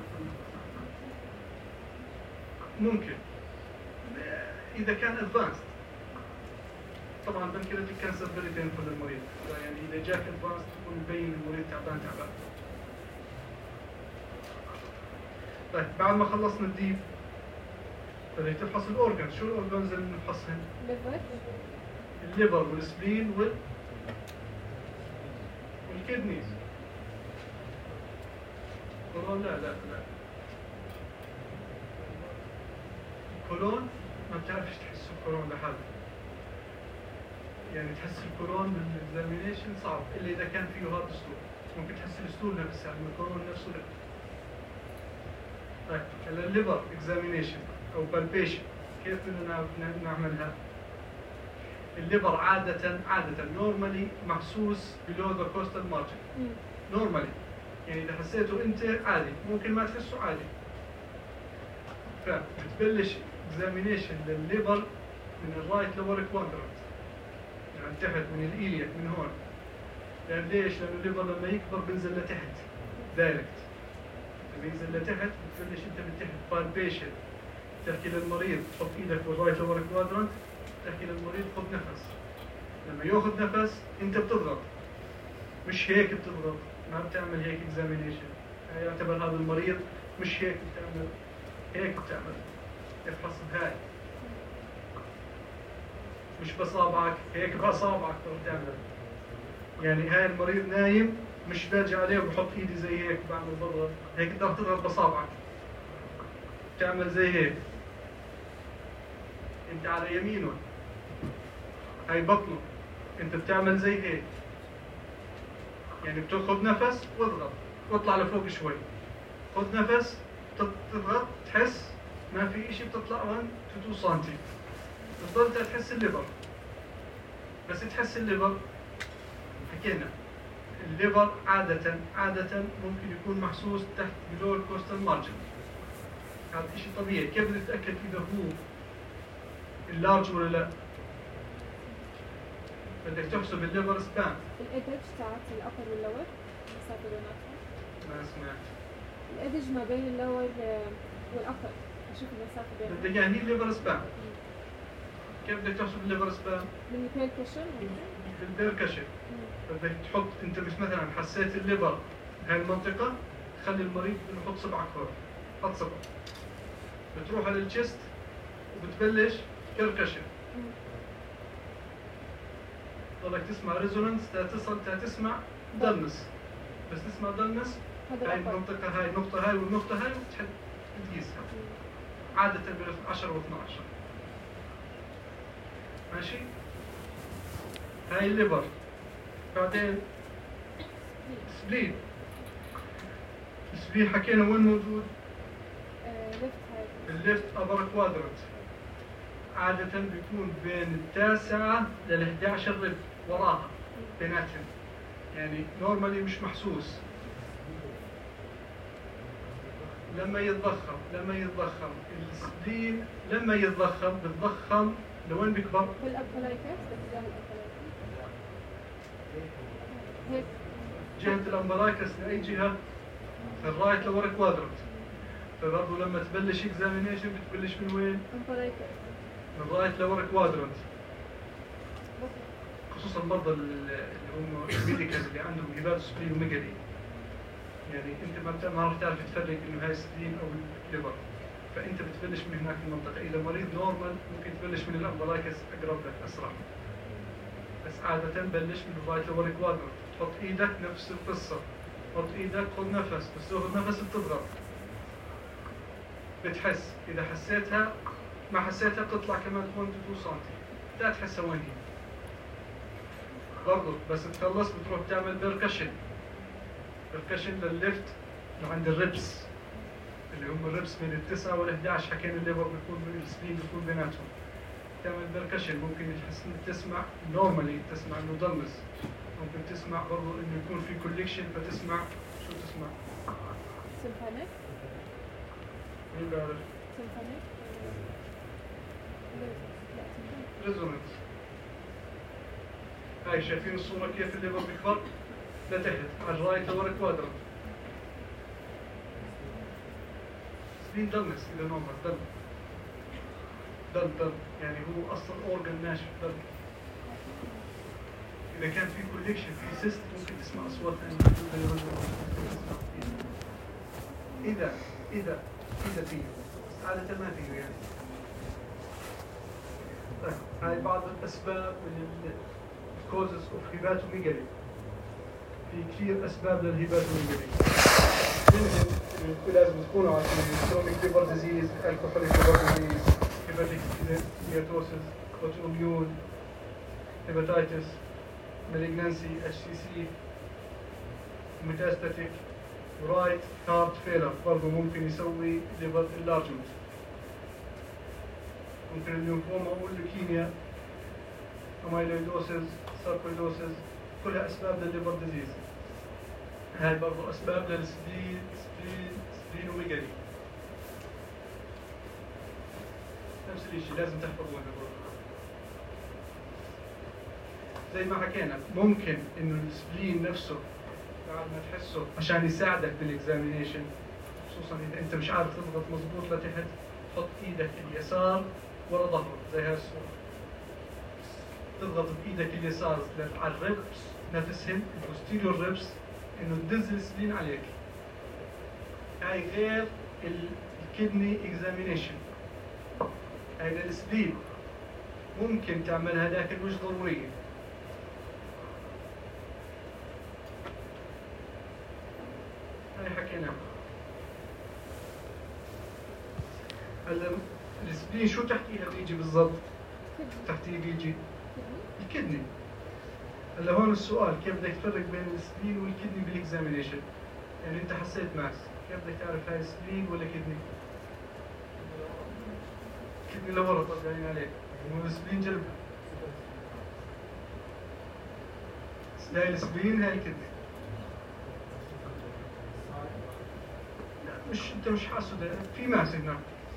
ممكن اذا كان ادفانس. طبعا بنكرياتيك كانسر فيري بينفول للمريض. يعني اذا جاك ادفانس تكون مبين المريض تعبان تعبان. طيب بعد ما خلصنا الديب بدك تفحص الاورجنز. شو الاورجنز اللي بنفحصهن؟ ليفر الليفر والسبلين وال والكدنيز. كولون لا لا لا. الكولون ما بتعرفش تحس الكولون لحاله. يعني تحس الكولون بالاكزامينيشن صعب الا اذا كان فيه هارد ستول. ممكن تحس الستول نفسها يعني الكولون نفسه لا. طيب هلا الليفر اكزامينيشن او بالبيشن كيف بدنا نعملها؟ الليفر عادة عادة نورمالي محسوس below the costal margin. نورمالي يعني إذا حسيته أنت عادي ممكن ما تحسه عادي. فبتبلش examination للليفر من الرايت لور كوادرنت يعني تحت من الإيليا من هون. لأن ليش؟ لأن الليفر لما يكبر بنزل لتحت دايركت. لما ينزل لتحت بتبلش أنت من تحت بالبيشن. تحكي للمريض تحط إيدك بالرايت لور كوادرنت. تحكي للمريض خذ نفس. لما ياخذ نفس انت بتضغط مش هيك بتضغط. ما بتعمل هيك اكزامينيشن. يعتبر هذا المريض مش هيك بتعمل هيك بتعمل. افحص بهاي مش بصابعك هيك باصابعك بتعمل. يعني هاي المريض نايم مش باجي عليه وبحط ايدي زي هيك بعمل بضغط هيك بدك تضغط بصابعك. بتعمل زي هيك. انت على يمينه هاي بطنه انت بتعمل زي هيك. يعني بتاخذ نفس واضغط واطلع لفوق شوي. خذ نفس تضغط تحس ما في شيء بتطلع واحد تو اثنين سم. بتضل تحس الليفر، بس تحس الليفر حكينا الليفر عادة عادة ممكن يكون محسوس تحت below الكوستال مارجن. هذا شيء طبيعي. كيف بدك تتأكد إذا هو اللارج ولا لا؟ بدك تحسب الليفر سبان. الإيدج تاعت الأبر واللور المسافة بيناتهم. ما سمعت. الإيدج ما بين اللور والأبر، أشوف المسافة بينهم. بدك يعني الليفر سبان. كيف بدك تحسب الليفر سبان؟ من البيركشن. بالبيركشن. بدك تحط انت مش مثلا حسيت الليفر بهاي المنطقة، خلي المريض انه يحط صبعك هون، حط صبعك. بتروح على الجست وبتبلش بيركشن. ضلك تسمع ريزونانس تصل تسمع دلنس، بس تسمع دلنس هاي المنطقة هاي النقطة هاي والنقطة هاي وتحب تقيسها. عادة بين عشرة و اثناشر. ماشي؟ هاي الليفر. بعدين سبلين. السبلين حكينا وين موجود؟ الليفت ابر كوادرنت. عادة بيكون بين التاسعة لل إحدى عشر رب وراها بيناتهم. يعني نورمالي مش محسوس. لما يتضخم لما يتضخم السبلين لما يتضخم بتضخم لوين بيكبر؟ بالأبلايكس باتجاه الأبلايكس. جهة الأمبلايكس لأي جهة؟ الرايت لور كوادرنت. فبرضه لما تبلش اكزامينيشن بتبلش من وين؟ أمبلايكس. من الرايت لور كوادرنت. خصوصا المرضى اللي هم الميديكال اللي عندهم هيبات سبلين وميجالي. يعني انت ما ما راح تعرف تفرق انه هاي سبلين او ليفر. فانت بتبلش من هناك المنطقة. إذا مريض نورمال ممكن تبلش من الأمبلايكس أقرب لك أسرع. بس عادة بلش من الرايت لور كوادرنت. حط ايدك نفس القصة. حط ايدك خذ نفس، بس تاخذ نفس بتضغط. بتحس، إذا حسيتها ما حسيتها بتطلع كمان واحد تو اثنين سم. لا تحسها وين هي. برضه بس تخلص بتروح تعمل بيركشن. بيركشن للليفت لعند الربس. اللي هم الربس من التسعة وال إحدى عشر. حكينا الليفر بيكون من السبلين بيكون بيناتهم. تعمل بيركشن ممكن تحس انك تسمع نورمالي تسمع انه ضلمس. ممكن تسمع برضه انه يكون في كوليكشن فتسمع شو تسمع؟ سيمفونيك. مين بيعرف؟ سيمفونيك. ريزونانس. هاي شايفين الصورة كيف الليفر بيكبر؟ لتحت على الرايت لور كوادرنت. سبلين ضلمس إذا نورمال ضل. ضل ضل يعني هو أصلا أورجن ناشف ضل. إذا كان في كوليكشن في سيست ممكن تسمع أصوات ثانية. إذا إذا إذا فيه عادة ما فيه يعني. طيب هاي بعض الأسباب من الكوزز أوف هيباتوميجالي. في كثير أسباب للهيباتوميجالي. منهم لازم تكونوا عارفين كرونيك ليفر ديزيز، الكحوليك ليفر ديزيز، هيباتيك ستياتوسيس، اوتوميون، هيباتايتس، مالجنانسي، اتش سي سي، ميتاستاتيك، رايت هارت فيلر برضه ممكن يسوي ليفر انلارجمنت. ممكن الليمفوما واللوكيميا، اميلويدوسيس، ساركويدوسيس، كلها اسباب للليفر ديزيز. هاي برضه اسباب للسبلين سبلين سبلينوميجالي. نفس الشيء لازم تحفظوها برضه. زي ما حكينا ممكن انه السبلين نفسه بعد ما تحسه عشان يساعدك بالاكزامينيشن، خصوصا اذا انت مش عارف تضغط مضبوط لتحت، حط ايدك اليسار ورا ظهرك زي هاي الصورة. تضغط بايدك اليسار على الربس نفسهم البوستيريور ربس انه تدز السبلين عليك. هاي غير الكدني اكزامينيشن. هاي للسبلين ممكن تعملها لكن مش ضرورية. هاي حكينا. هلا السبلين شو تحتيها بيجي بالضبط؟ تحتيه بيجي الكدني. هلا هون السؤال كيف بدك تفرق بين السبلين والكدني بالاكزامينيشن؟ يعني انت حسيت ماس، كيف بدك تعرف هاي سبلين ولا كدني؟ الكدني لورا طبعا عليه هو السبلين جنبها هاي السبلين هاي الكدني لا مش انت مش حاسه ده في ماس هناك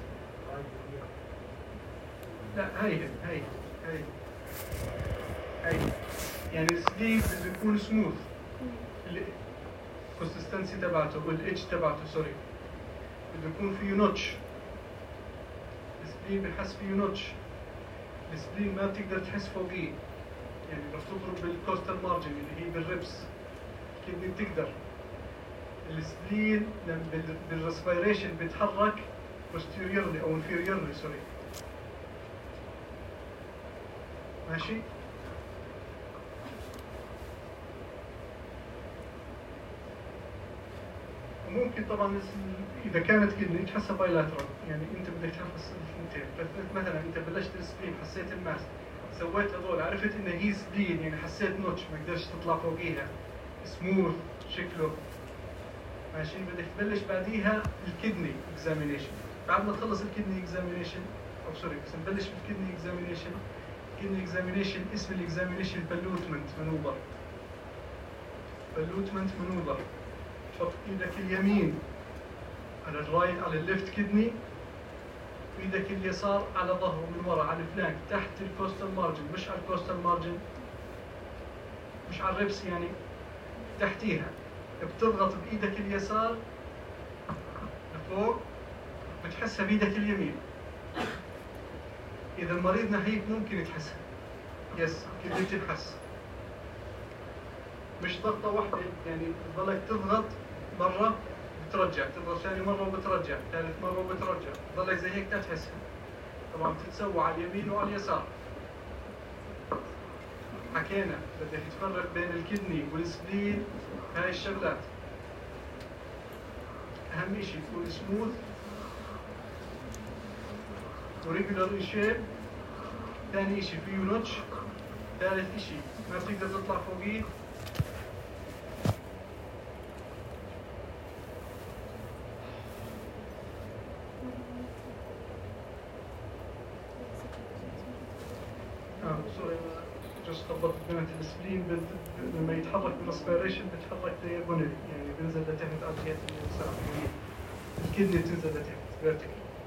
لا هاي هاي هاي هاي يعني السبلين بده يكون سموث الكونسستنسي تبعته والاتش تبعته سوري بده يكون فيه نوتش السبلين بحس فيه نوتش السبلين ما بتقدر تحس فوقيه يعني بس تضرب بالكوستال مارجن اللي هي بالربس الكدني بتقدر السبلين لما بالريسبيريشن بيتحرك posteriorly او inferiorly سوري ماشي ممكن طبعا اذا كانت كدني تحسها بايلاترال يعني انت بدك تحفظ الثنتين مثلا انت بلشت السبلين حسيت الماس سويت هذول عرفت ان هي سبلين يعني حسيت نوتش ما قدرتش تطلع فوقيها سموث شكله ماشي بدك تبلش بعديها الكدني اكزامينيشن بعد ما تخلص الكدني اكزامينيشن او سوري بس نبلش بالكدني اكزامينيشن الكدني اكزامينيشن اسم الاكزامينيشن بلوتمنت منوبر بلوتمنت منوبر تحط ايدك اليمين على الرايت على الليفت كدني وايدك اليسار على ظهره من ورا على الفلانك تحت الكوستال مارجن مش على الكوستال مارجن مش على الربس يعني تحتيها بتضغط بايدك اليسار لفوق بتحسها بايدك اليمين اذا المريض ناحيك ممكن تحسها يس كده بتنحس مش ضغطه واحده يعني تضلك تضغط مره بترجع تضغط ثاني مره وبترجع ثالث مره وبترجع تضلك زي هيك تحسها طبعا بتتسوى على اليمين وعلى اليسار حكينا بدك تفرق بين الكدني والسبلين هاي الشغلات اهم شيء يكون سموث وريجولار شيب ثاني شيء فيه نوتش ثالث شيء ما بتقدر تطلع فوقيه اه سوري جست خبطت بنت السبلين بت... لما يتحرك بالريسبيريشن بيتحرك دياجونالي يعني بينزل لتحت على جهه اليسار يعني الكدني بتنزل لتحت فيرتيكال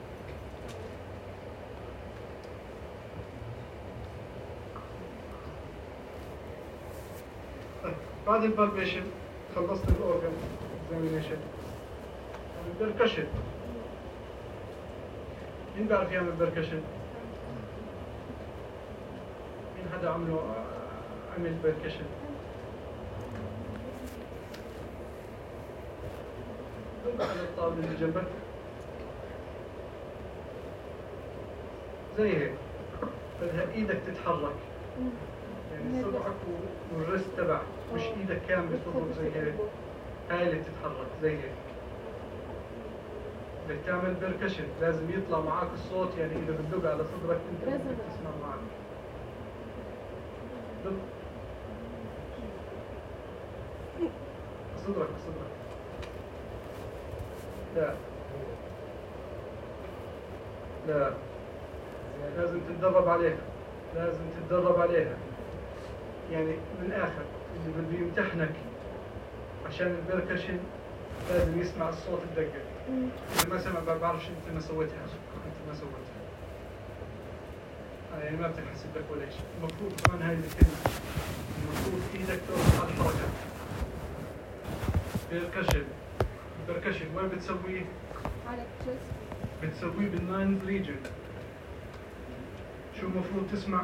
طيب بعد البالبيشن خلصت الاورجن اكزامينيشن البركشن مين بيعرف يعمل بركشن؟ مين حدا عمله عمل بركشن؟ دق على الطاولة اللي جنبك زي هيك بدها ايدك تتحرك يعني صبعك والرست تبعك مش ايدك كاملة تضرب زي هيك هاي اللي تتحرك زي هيك بدك تعمل بركشن لازم يطلع معك الصوت يعني اذا بتدق على صدرك انت بدك تسمع معك دق صدرك صدرك لا لا لازم تتدرب عليها لازم تتدرب عليها يعني من الاخر اللي بده يمتحنك عشان البركشن لازم يسمع الصوت الدقة إذا ما سمع ما بعرفش أنت ما سويتها أنت ما سويتها يعني ما بتنحسب لك ولا شيء المفروض كمان هاي الكلمة المفروض إيدك تروح على الحركة بالكشف بالكشف وين بتسويه؟ على التشست بتسويه بالناينز ليجن شو المفروض تسمع؟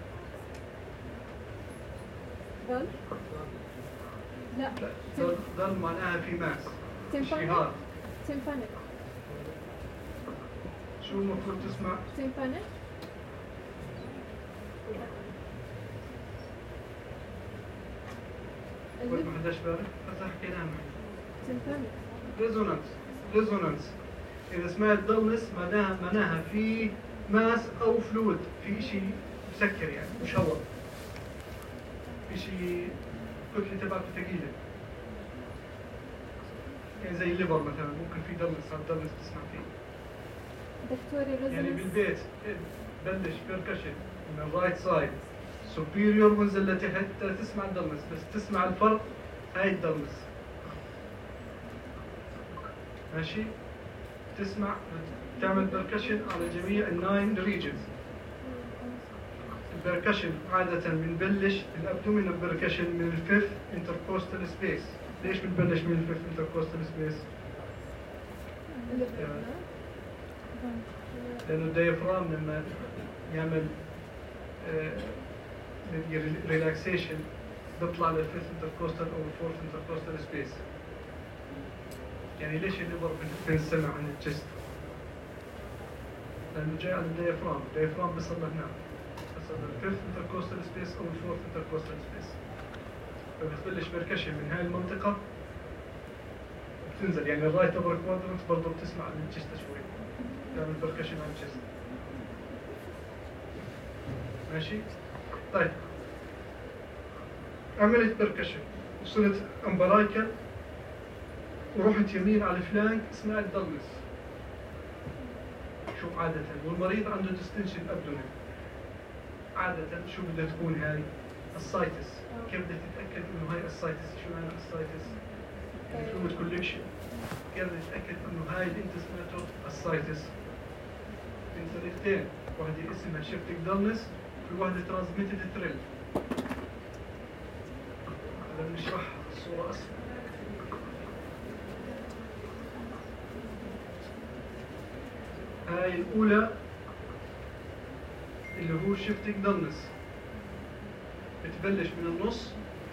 ضل لا ضل ضل معناها في ماس تيمبانيك تيمبانيك شو المفروض تسمع؟ تيمبانيك قلت ما حداش بارك بس حكيناها معي تيمبانيك ريزونانس ريزونانس إذا سمعت ضلنس معناها معناها في ماس أو فلويد في شيء مسكر يعني مش هواء في شيء كتلة تبعته ثقيلة يعني زي الليفر مثلا ممكن في ضلنس هذا الضلنس تسمع فيه دكتوري يعني ريزونانس بالبيت بلش بيركشن من الرايت سايد سوبيريور منزل لتحت تسمع الدلمس، بس تسمع الفرق هاي الدلمس. ماشي؟ تسمع تعمل بيركشن على جميع الناين ريجنز. البركشن عادة بنبلش الابدومينال بيركشن من الفيف انتركوستال سبيس. ليش بنبلش من الفيف انتركوستال سبيس؟ لأنه الديافرام لما يعمل ريلاكسيشن بيطلع للفيف انتركوستال او الفورث انتركوستال سبيس. يعني ليش الليبر بنسمع عن الجست؟ لأنه جاي على الديافرام، الديافرام بيصل هنا، بيصل للفيف انتركوستال سبيس او الفورث انتركوستال سبيس. فبتبلش بركشن من هاي المنطقة بتنزل، يعني الرايت ابر كوادرنت برضه بتسمع عن الجست شوي، تعمل بركشن عن الجست. ماشي؟ طيب عملت بركشن وصلت امبلايكال ورحت يمين على الفلانك سمعت دلمس. شو عادة والمريض عنده ديستنشن ابدومين، عادة شو بدها تكون هاي؟ السايتس. كيف بدك تتأكد انه هاي السايتس؟ شو معنى السايتس؟ يعني فلويد كولكشن. كيف بدك تتأكد انه هاي اللي انت سمعته السايتس؟ من طريقتين، واحدة اسمها شيفتنج دلنس وفي واحدة ترانسميتد ثريل. هذا بنشرحها الصورة اسفل. هاي الأولى اللي هو شيفتنج دلنس، بتبلش من النص.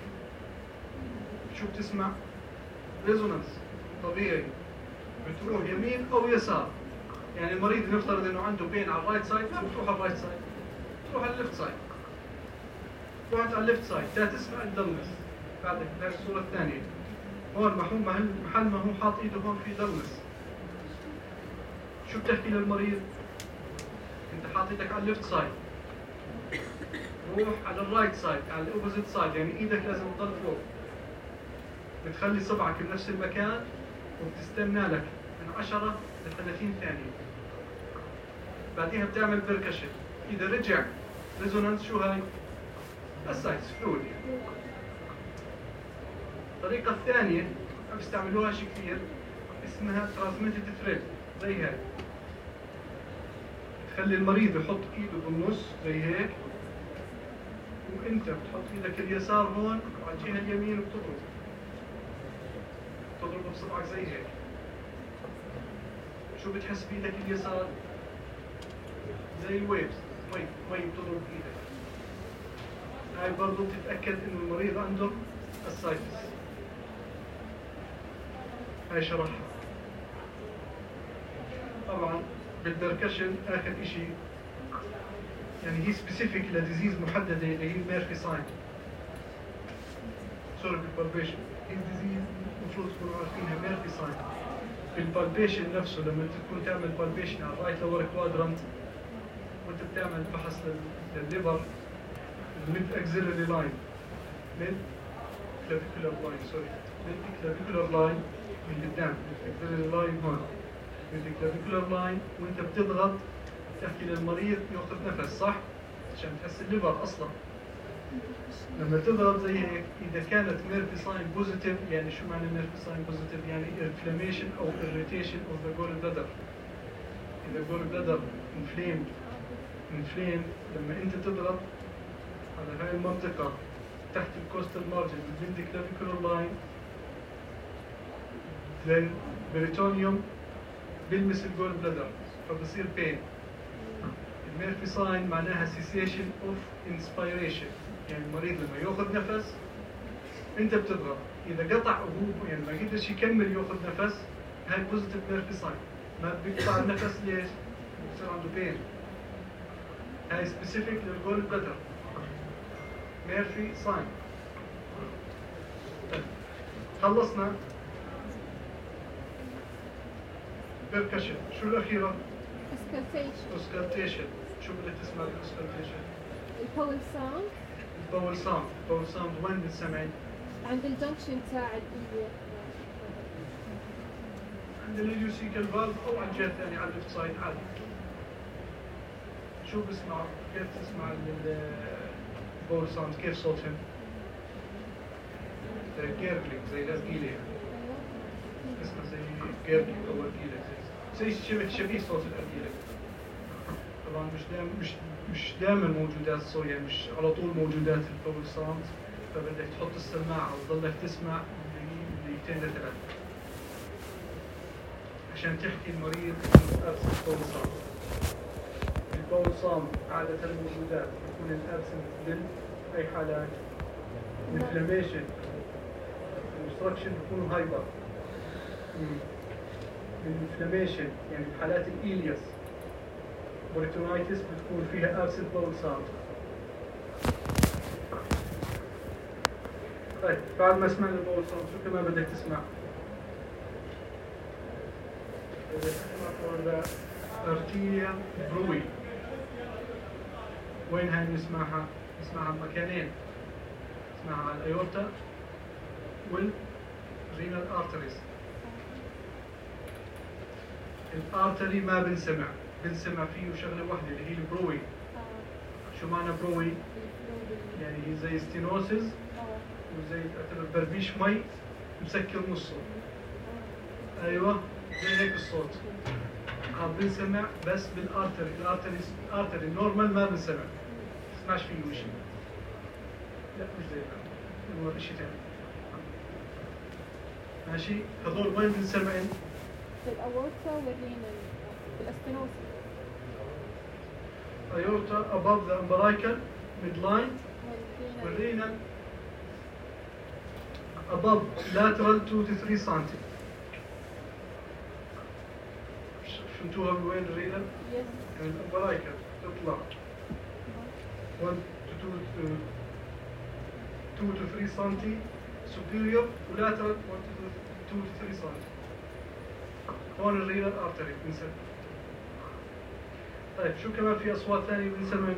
شو بتسمع؟ ريزونانس طبيعي، بتروح يمين أو يسار. يعني المريض نفترض إنه عنده بين على الرايت سايد، ما بتروح على الرايت سايد، بتروح على الليفت سايد. رحت على الليفت سايد، تا تسمع الدلنس. بعدك هاي الصورة الثانية، هون محل محل ما هو حاط إيده هون في دلنس. شو بتحكي للمريض؟ انت حاط ايدك على الليفت سايد، روح على الرايت سايد، على الاوبوزيت سايد، يعني ايدك لازم تضل فوق. بتخلي صبعك بنفس المكان وبتستنى لك من عشرة ل ثلاثين ثانية. بعديها بتعمل بيركشن. اذا رجع ريزونانس شو هاي؟ السايتس فلويد. الطريقة الثانية ما بيستعملوهاش كثير، اسمها ترانسميتد ثريل، زي هيك. تخلي المريض يحط ايده بالنص زي هيك، وانت بتحط ايدك اليسار هون وعلى الجهه اليمين وبتضرب تضرب بصبعك زي هيك. شو بتحس بايدك اليسار؟ زي الويفز، مي مي بتضرب بايدك. هاي برضه بتتاكد انه المريض عنده السايتس. هاي شرحها. طبعا بالبركشن اخر شيء يعني هي سبيسيفيك لديزيز محدده اللي هي الميرفي ساين. سوري بالبالبيشن، هي ديزيز المفروض تكونوا عارفينها ميرفي ساين. بالبالبيشن نفسه لما تكون تعمل بالبيشن على الرايت لور كوادرنت وانت بتعمل فحص للليفر، الميد اكزيلري لاين، ميد كلافيكولار لاين، سوري ميد كلافيكولار لاين من قدام، الاكزيلري لاين هون، الكلافيكولار لاين، وانت بتضغط تحكي للمريض ياخذ نفس، صح؟ عشان تحس الليفر اصلا. لما تضغط زي هيك اذا كانت ميرفي ساين بوزيتيف، يعني شو معنى ميرفي ساين بوزيتيف؟ يعني انفلاميشن او irritation of the gallbladder. اذا gallbladder inflamed inflamed لما انت تضغط على هاي المنطقة تحت الكوستال مارجن من الكلافيكولار لاين، then peritoneum بيلمس الجول بلادر فبصير بين. الميرفي ساين معناها cessation of inspiration، يعني المريض لما ياخذ نفس انت بتضغط، اذا قطع وهو يعني ما قدرش يكمل ياخذ نفس، هاي بوزيتيف ميرفي ساين. ما بيقطع النفس ليش؟ بصير عنده بين. هاي سبيسيفيك للجول بلادر ميرفي ساين. خلصنا بيركشن. شو الأخيرة؟ اسكالتيشن. اسكالتيشن. شو بدك تسمع بالاسكالتيشن؟ الباول ساوند. الباول ساوند. الباول ساوند وين بتسمعي؟ عند الجنكشن تاع الإيد. عند الإليوسيكال فالف أو على الجهة الثانية على الليفت سايد عادي. شو بسمع؟ كيف تسمع البول ساوند؟ كيف صوتهم؟ زي جيرلينج زي الأرجيلة يعني. اسمه زي جيرلينج أو أرجيلة زي زي شبه شبيه صوت الأرجيلة. طبعا مش دائما مش مش دائما موجودات الصوت يعني مش على طول موجودات البول ساوند، فبدك تحط السماعة وتضلك تسمع دقيقتين لثلاث عشان تحكي المريض الأبسنت بول ساوند. البول ساوند عادة الموجودات يكون الأبسنت بال أي حالات inflammation obstruction بيكونوا هايبر. الانفلاميشن يعني بحالات الإيلياس بوريتونايتس بتكون فيها absent bowel sound. طيب بعد ما سمعنا البول ساوند شو كمان بدك تسمع؟ بدك تسمع ارتيريا بروي. وين هاي نسمعها؟ نسمعها بمكانين. نسمعها على الايورتا والرينال ارتريز. الارتري ما بنسمع، بنسمع فيه شغله واحده اللي هي البروي. شو معنى بروي؟ يعني هي زي ستينوسيس وزي تعتبر بربيش مي مسكر نصه. ايوه زي هيك الصوت. اه بنسمع بس بالارتري، الارتري الارتري النورمال ما بنسمع، ما بنسمعش فيه شيء. لا مش زي هذا، هو شيء ثاني. ماشي، هذول وين بنسمعن؟ الأورطة والرينال والاستينوسيس. aorta above the umbilical midline والرينال above lateral two to three سنتي. شفتوها من وين الرينال؟ يعني الامبلايكال تطلع one to two to three سنتي superior ولاترال one to two to three سنتي. هون الرينال ارتري بنسمع. طيب شو كمان في اصوات ثانيه بنسمع؟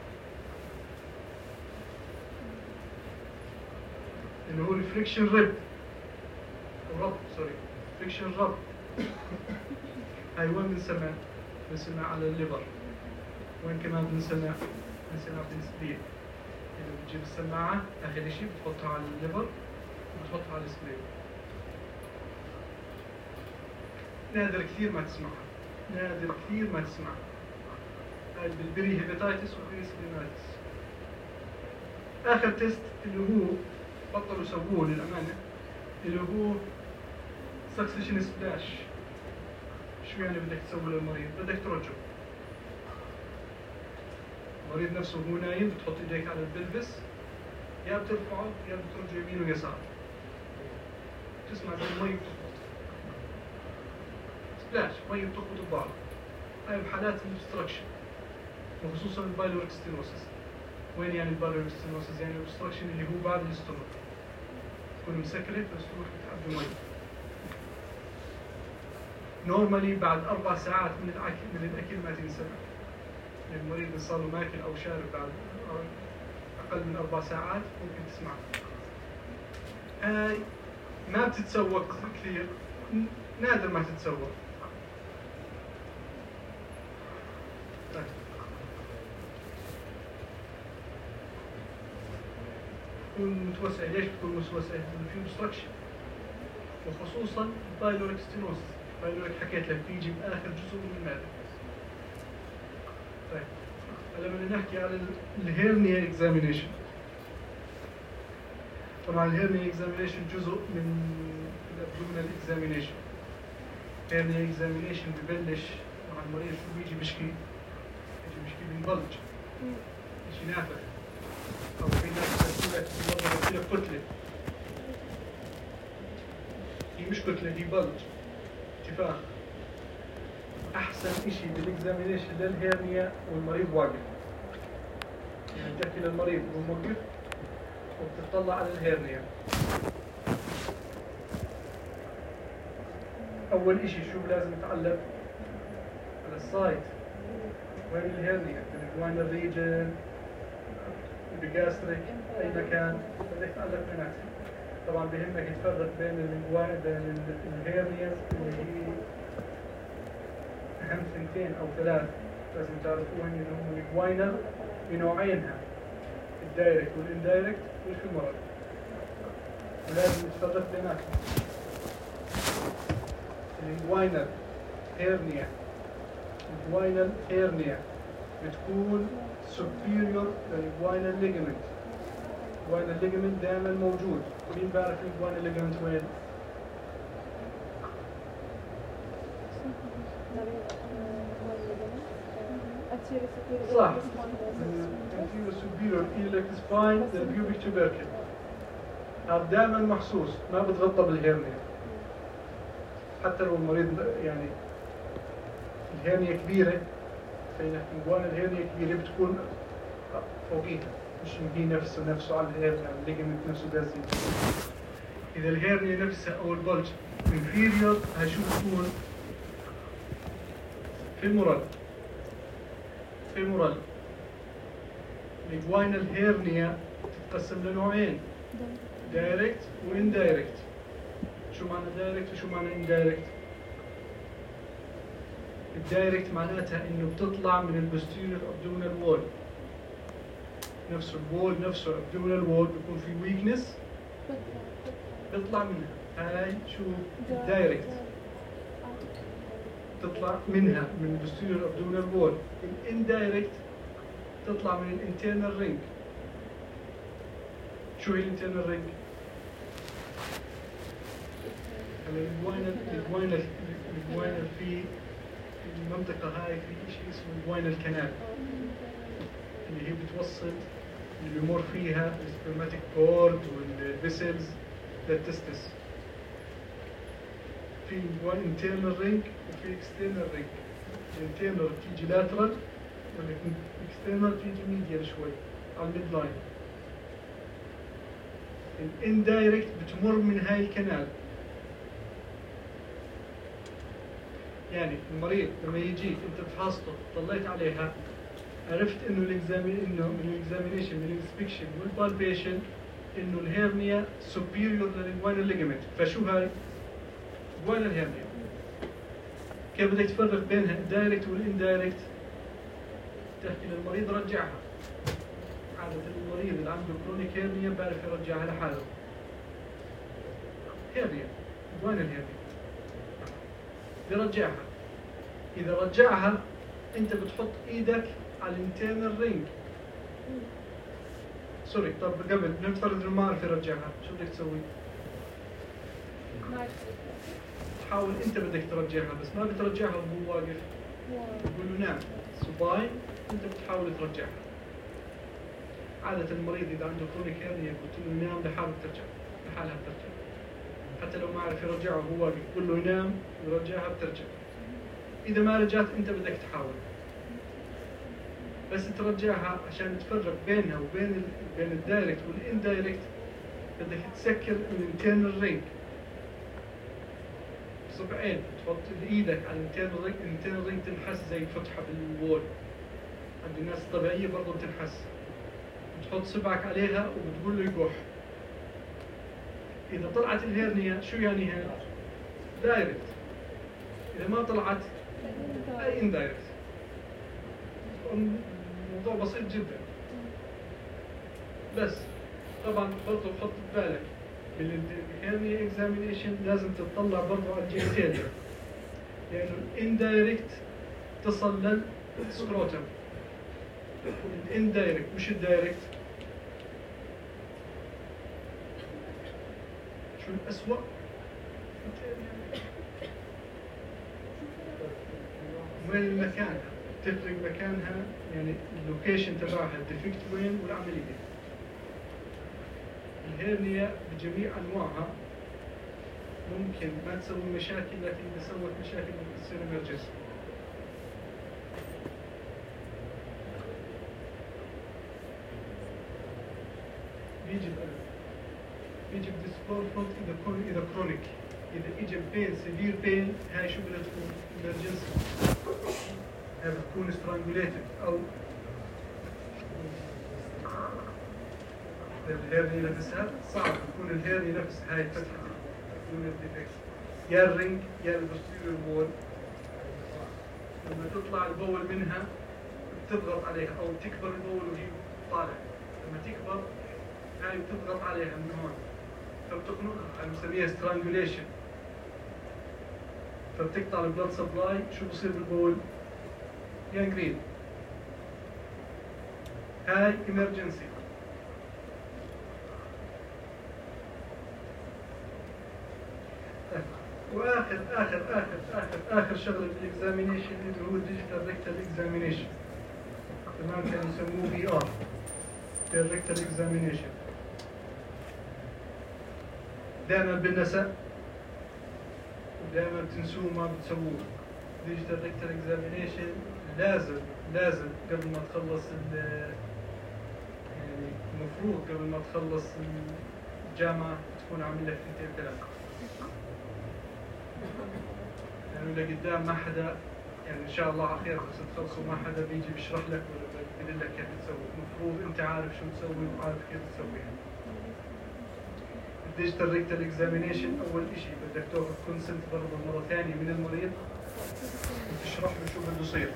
اللي هو الفريكشن رب او رب سوري فريكشن رب. هاي وين بنسمع؟ بنسمع على الليفر. وين كمان بنسمع؟ بنسمع بالسبلين. يعني بتجيب السماعة آخر شيء بتحطها على الليفر وبتحطها على السبلين. نادر كثير ما تسمعها. نادر كثير ما تسمعها. هاي بالبري هيباتيتس والبري سبلينايتس. آخر تيست اللي هو بطلوا يسووه للأمانة اللي هو سكسيشن سبلاش. شو يعني بدك تسوي للمريض؟ بدك ترجه. المريض نفسه وهو نايم بتحط ايديك على البلفس، يا بترفعه يا بترجه يمين ويسار. تسمع زي المي بتخبط. سبلاش، مي بتخبط ببعض. هاي بحالات الاوبستراكشن وخصوصا البايلوريك ستينوسيس. وين يعني البايلوريك ستينوسيس؟ يعني الاوبستراكشن اللي هو بعد الاستومك. تكون مسكرة فالاستومك بتعبي مي. نورمالي بعد أربع ساعات من الأكل من الأكل ما تنسمع. يعني المريض صار له ماكل أو شارب بعد أقل من أربع ساعات ممكن تسمع. هاي ما بتتسوق كثير، نادر ما تتسوق. طيب. تكون متوسعة، ليش بتكون متوسعة؟ لأنه في obstruction وخصوصا بايلوريك ستينوسيس. بايلوريك حكيت لك بيجي بآخر جزء من المعدة. طيب هلا بدنا نحكي على الهيرنيا اكزامينيشن. طبعا الهيرنيا اكزامينيشن جزء من الابدومينال اكزامينيشن. الهيرنيا اكزامينيشن ببلش مع المريض شو بيجي بشكي؟ بيجي بشكي بالبلج. شيء نافع. أو في ناس بتقول لك والله بتصير كتلة. هي مش كتلة، هي بلج. انتفاخ. أحسن إشي بالإكزامينيشن للهيرنيا والمريض واقف. يعني بتحكي للمريض وموقف وبتطلع على الهيرنيا. أول إشي شو لازم يتعلق؟ على السايت. وين الهيرنيا؟ بالجوينال ريجن، بجاستريك، أي مكان بدك تعلق بيناتهم. طبعا بيهمك تفرق بين الجوان بين الهيرنياز اللي هي اهم ثنتين او ثلاث لازم تعرفوهن اللي هم الجواينال بنوعينها، الدايركت والاندايركت والفيمورال، ولازم تفرق بيناتهم. الجواينال هيرنيا الجواينال هيرنيا بتكون superior للجواينال ليجمنت. الجواينال ليجمنت دائما موجود. مين بيعرف الجواينال ليجمنت وين؟ صح. anterior superior iliac spine the pubic tubercle. هذا دائما محسوس، ما بتغطى بالهيرنيا. حتى لو المريض يعني الهيرنيا كبيرة، فإن الجواينال الهيرنيا كبيرة بتكون فوقيها، مش هي نفسه نفسه على الهيرنيا، على الليجمنت نفسه دازين. إذا الهيرنيا نفسها أو البلج inferior هاي شو بتكون؟ femoral femoral. الجواينال هيرنيا تتقسم لنوعين، دايركت واندايركت. شو معنى دايركت وشو معنى اندايركت؟ الدايركت معناتها انه بتطلع من البوستيريور ابدومينال وول، نفسه الوول نفسه الابدومينال وول بيكون في ويكنس بيطلع منها. هاي شو الدايركت، تطلع منها من البوستيريور ابدومينال وول. الاندايركت تطلع من الانترنال رينج. شو هي الانترنال رينج؟ الجواينال الجواينال الجواينال في المنطقة هاي في شيء اسمه الجواينال كانال اللي هي بتوصل اللي بيمر فيها السبرماتيك كورد والفيسلز للتستس. في انترنال رينج وفي اكسترنال رينج. الانترنال تيجي لاترال والاكسترنال تيجي ميديال شوي على الميد لاين. الاندايركت بتمر من هاي الكنال. يعني المريض لما يجيك انت بفحصته طليت عليها عرفت انه الاكزامين انه من الاكزامينيشن من الانسبكشن والبالبيشن انه الهيرنيا سوبيريور للجواينال ليجمنت. فشو هاي؟ جواينال هيرنيا. كيف بدك تفرق بينها الدايركت والاندايركت؟ تحكي للمريض رجعها. عادة المريض اللي عنده كرونيك هيرنيا بيعرف يرجعها لحاله. هيرنيا جواينال هيرنيا يرجعها. إذا رجعها أنت بتحط إيدك على الانترنال رينج. سوري طب قبل نفترض إنه ما عرف يرجعها، شو بدك تسوي؟ تحاول أنت بدك ترجعها بس ما بترجعها وهو واقف. تقول له نام سباين أنت بتحاول ترجعها. عادة المريض إذا عنده كرونيك هيرنيا قلت له نام لحالك ترجع، لحالها بترجع. حتى لو ما عرف يرجعها وهو واقف قل له ينام ويرجعها بترجع. إذا ما رجعت أنت بدك تحاول بس ترجعها عشان تفرق بينها وبين ال... بين الدايركت والاندايركت بدك تسكر الانترنال رينج بصبعين، تحط ايدك على الانترنال رينج. الانترنال رينج تنحس زي فتحة بالوول عند الناس الطبيعية برضه بتنحس. بتحط صبعك عليها وبتقول له يقح. إذا طلعت الهيرنيا شو يعني هي؟ دايركت. إذا ما طلعت أي اندايركت. الموضوع بسيط جدا. بس طبعا برضه حط ببالك بالهيرنيا اكزامينيشن لازم تطلع برضه على الجينيتاليا لأنه الاندايركت تصل للسكروتم. الاندايركت مش الدايركت. شو الأسوأ؟ وين مكانها؟ تفرق مكانها يعني اللوكيشن تبعها الديفكت وين والعملية. الهيرنيا بجميع أنواعها ممكن ما تسوي مشاكل لكن إذا سوت مشاكل ممكن تصير إمرجنسي. بيجي بيجي بديسكومفورت إذا كون إذا كرونيك. إذا إجا بين سيفير بين هاي شو بدها تكون؟ إمرجنسي. هاي بتكون سترانجوليتد أو الهيرني نفسها صعب تكون الهيرني نفسها هاي فتحة تكون الديفكت يا الرنج يا البوستيريور وول. لما تطلع البول منها بتضغط عليها او تكبر البول وهي طالعة. لما تكبر هاي بتضغط عليها من هون فبتخنقها، بنسميها سترانجوليشن، فبتقطع البلد سبلاي. شو بصير بالبول؟ جانجرين. هاي emergency. واخر اخر اخر اخر اخر شغله بالاكزامينيشن اللي هو الديجيتال ريكتال اكزامينيشن، تمام؟ كانوا يسموه بي ار، الريكتال اكزامينيشن. دائما بالنساء ودائما بتنسوه ما بتسووه. ديجيتال ريكتال اكزامينيشن لازم لازم قبل ما تخلص ال يعني المفروض قبل ما تخلص الجامعة تكون عامل لك اثنتين ثلاثة، يعني لقدام ما حدا، يعني ان شاء الله على خير بس تخلصوا ما حدا بيجي بيشرح لك ولا بيقول لك كيف تسوي. المفروض انت عارف شو تسوي وعارف كيف تسوي. الديجيتال ريكتال اكزامينيشن اول شيء بدك تاخذ كونسنت برضه مره ثانيه من المريض وتشرح له شو بده يصير.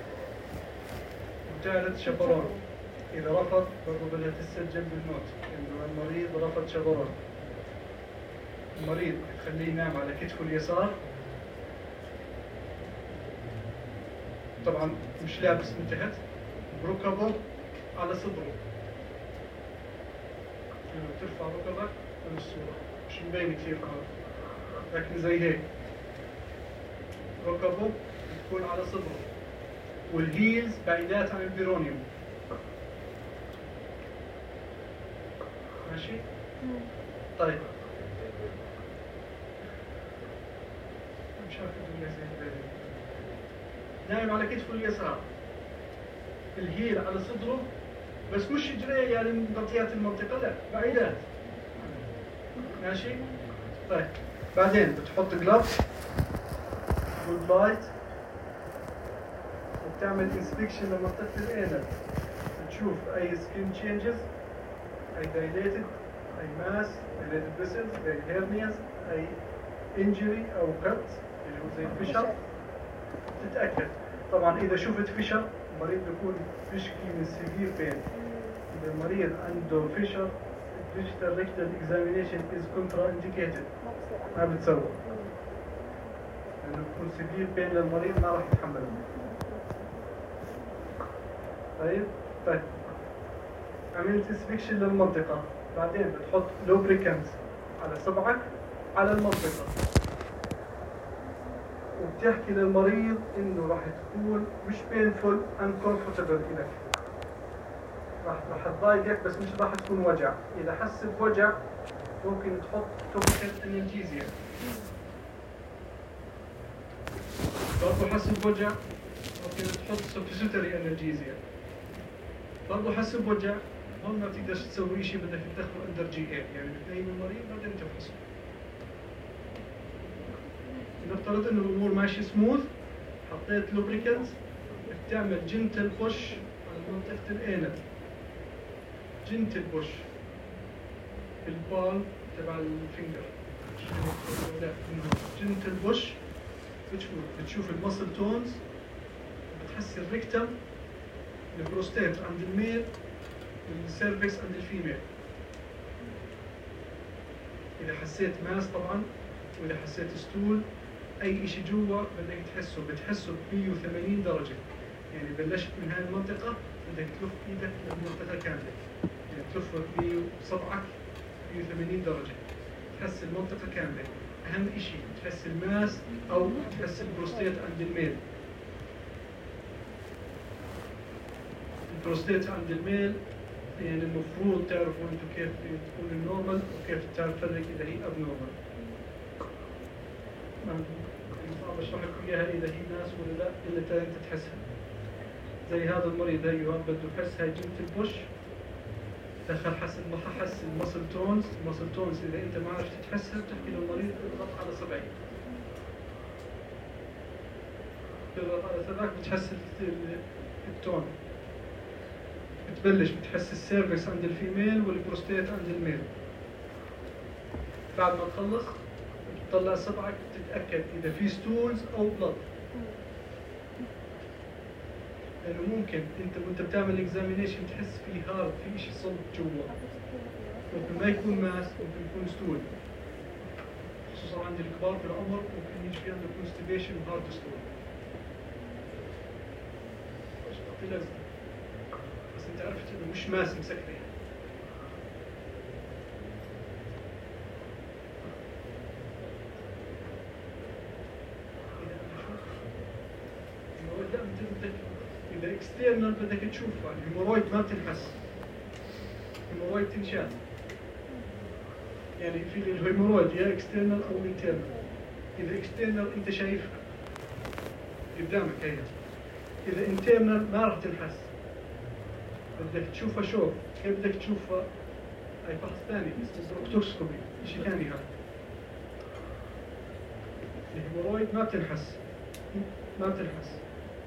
وثالث شبرون، اذا رفض برضه بدها تسجل بالنوت انه المريض رفض شبرون. المريض تخليه ينام على كتفه اليسار، طبعا مش لابس من تحت، بركبه على صدره، يعني بترفع ركبك من الصورة، مش مبين كثير هذا، لكن زي هيك ركبه بتكون على صدره والهيلز بعيدات عن البيرونيوم. ماشي؟ طيب مش عارف الدنيا زي هيك. نايم على كتفه اليسار، الهيل على صدره، بس مش رجليه يعني مغطيات المنطقة، لا بعيدات. ماشي؟ طيب بعدين بتحط جلافز جود لايت وبتعمل انسبكشن لمنطقة الانر، بتشوف اي سكين تشينجز، اي دايليتد، اي ماس، دايليتد فيسلز، اي هيرنياز، اي انجري او كت اللي هو زي الفشل، تتأكد. طبعا اذا شفت فشل المريض بيكون بيشكي من سيفير بين. اذا المريض عنده فشل digital rectal examination is contraindicated، ما بتسوى لانه بيكون سيفير بين للمريض ما راح يتحمله. طيب طيب عملت انسبكشن للمنطقة، بعدين بتحط لوبريكانت على صبعك على المنطقة وبتحكي للمريض انه راح تكون مش painful uncomfortable لك، راح راح تضايقك بس مش راح تكون وجع. اذا حس بوجع ممكن تحط توبيكال انالجيزيا. برضه حس بوجع ممكن تحط سبستيتوري انالجيزيا. برضه حس بوجع هون ما بتقدرش تسوي شيء، بدك تدخله اندر جي اي، يعني بتنيم المريض بعدين تفحصه. نفترض انه الامور ماشي سموث، حطيت لوبريكانت، بتعمل جنتل بوش على منطقة الانر، جنتل بوش بالبال تبع الفينجر، لا جنتل بوش. بتشوف بتشوف المسل تونز، بتحس الريكتم، البروستات عند الميل، والسيرفكس عند الفيميل. اذا حسيت ماس طبعا، واذا حسيت ستول، اي شيء جوا بدك تحسه، بتحسه ب مية وثمانين درجة. يعني بلشت من هاي المنطقة بدك تلف ايدك للمنطقة كاملة، يعني تلف بصبعك مية وثمانين درجة، تحس المنطقة كاملة. أهم شيء تحس الماس أو تحس البروستيت عند الميل. البروستيت عند الميل يعني المفروض تعرفوا انتم كيف تكون النورمال وكيف تعرف تفرق إذا هي أب نورمال. صعب أشرح لكم إياها إذا هي ناس ولا لا إلا أنت تحسها. زي هذا المريض أيوه بده يحس هاي جنت البوش، دخل حس حس المسل تونز، المسل تونز إذا أنت ما عرفت تحسها بتحكي للمريض اضغط على صبعي. تضغط على صبعك بتحس التون، بتبلش بتحس السيرفكس عند الفيميل والبروستيت عند الميل. بعد ما تخلص بتطلع صبعك تتأكد إذا في ستولز أو بلد. لأنه ممكن أنت وأنت بتعمل إكزامينيشن تحس في هارد في شيء صلب جوا. ممكن ما يكون ماس، ممكن يكون ستول. خصوصا عند الكبار في العمر ممكن يجي في عنده كونستيبيشن وهارد ستول. مش تعطي لازمة. بس أنت عرفت إنه مش ماس مسكرة. إذا اكسترنال بدك تشوفها، الهيمورويد ما بتنحس. الهيمورويد تنشال. يعني في الهيمورويد يا اكسترنال أو انترنال. إذا اكسترنال أنت شايفها قدامك هي. إذا انترنال ما راح تنحس. بدك تشوفها شوف، كيف بدك تشوفها؟ هاي فحص ثاني اسمه بروكتوسكوبي، شيء ثاني هذا. الهيمورويد ما بتنحس. ما بتنحس.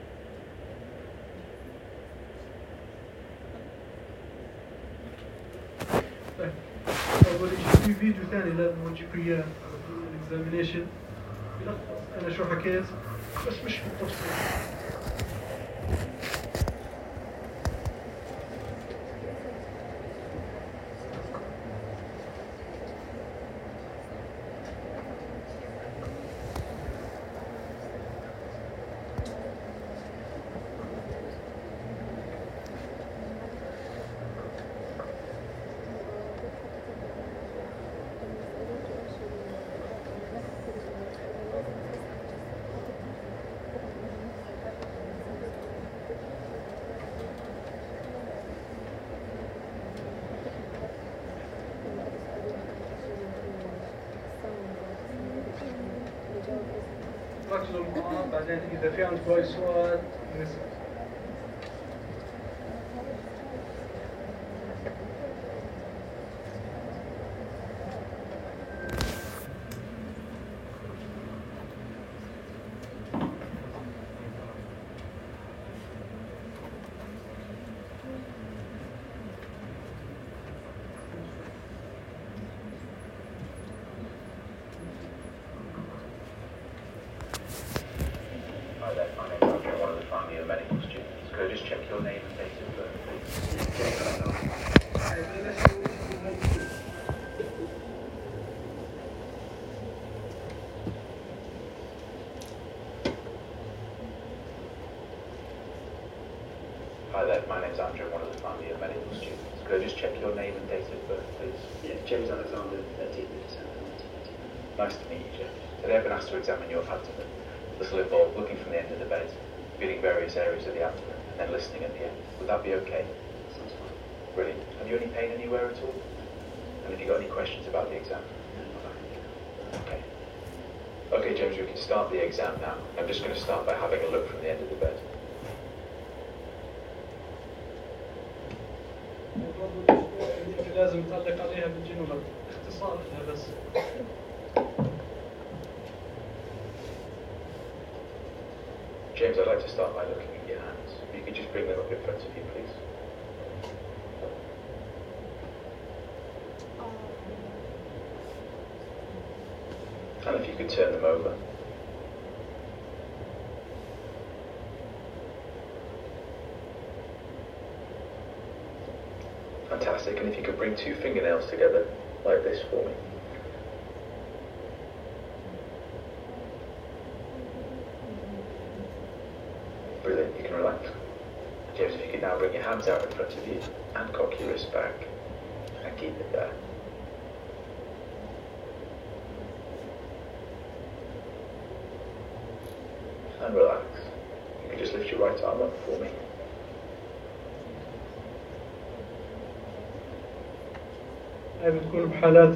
أول شيء في فيديو ثاني لازم أورجيكم إياه الإكزامينيشن بلخص أنا شو حكيت بس مش بالتفصيل. ركزوا المقام بعدين إذا في عندكم أي سؤال نسأل. Hi there, my name's Andrew, one of the final year medical students. Could I just check your name and date of birth, please? Yeah, James Alexander, thirteenth of December nineteen eighty-nine. Nice to meet you, James. Today I've been asked to examine your abdomen. This will involve looking from the end of the bed, feeling various areas of the abdomen, and then listening at the end. Would that be okay? Sounds fine. Brilliant. Have you any pain anywhere at all? And have you got any questions about the exam? No, not that one. Okay. Okay, James, we can start the exam now. I'm just going to start by having a look from the end of the bed. لازم تعلق عليها بالجنوب اختصار لها بس. James, I'd like to start by looking at your hands. If you could just bring them up in front of you, please. And if you could turn them over. Fantastic, and if you could bring two fingernails together, like this for me. Brilliant, you can relax. James, if you could now bring your hands out in front of you and cock your wrist back and keep it there. And relax. You can just lift your right arm up for me. هاي بتكون بحالات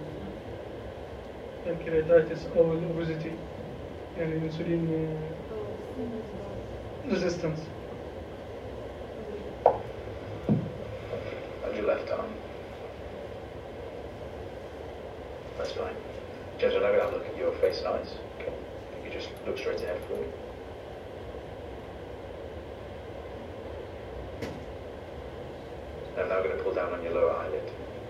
البنكرياتايتس أو الأوبيزيتي يعني الانسولين ريزيستنس. And your left arm. That's fine. James, I'm now going to have a look at your face and eyes. Okay. You can just look straight ahead for me. pull down on your lower eyelid.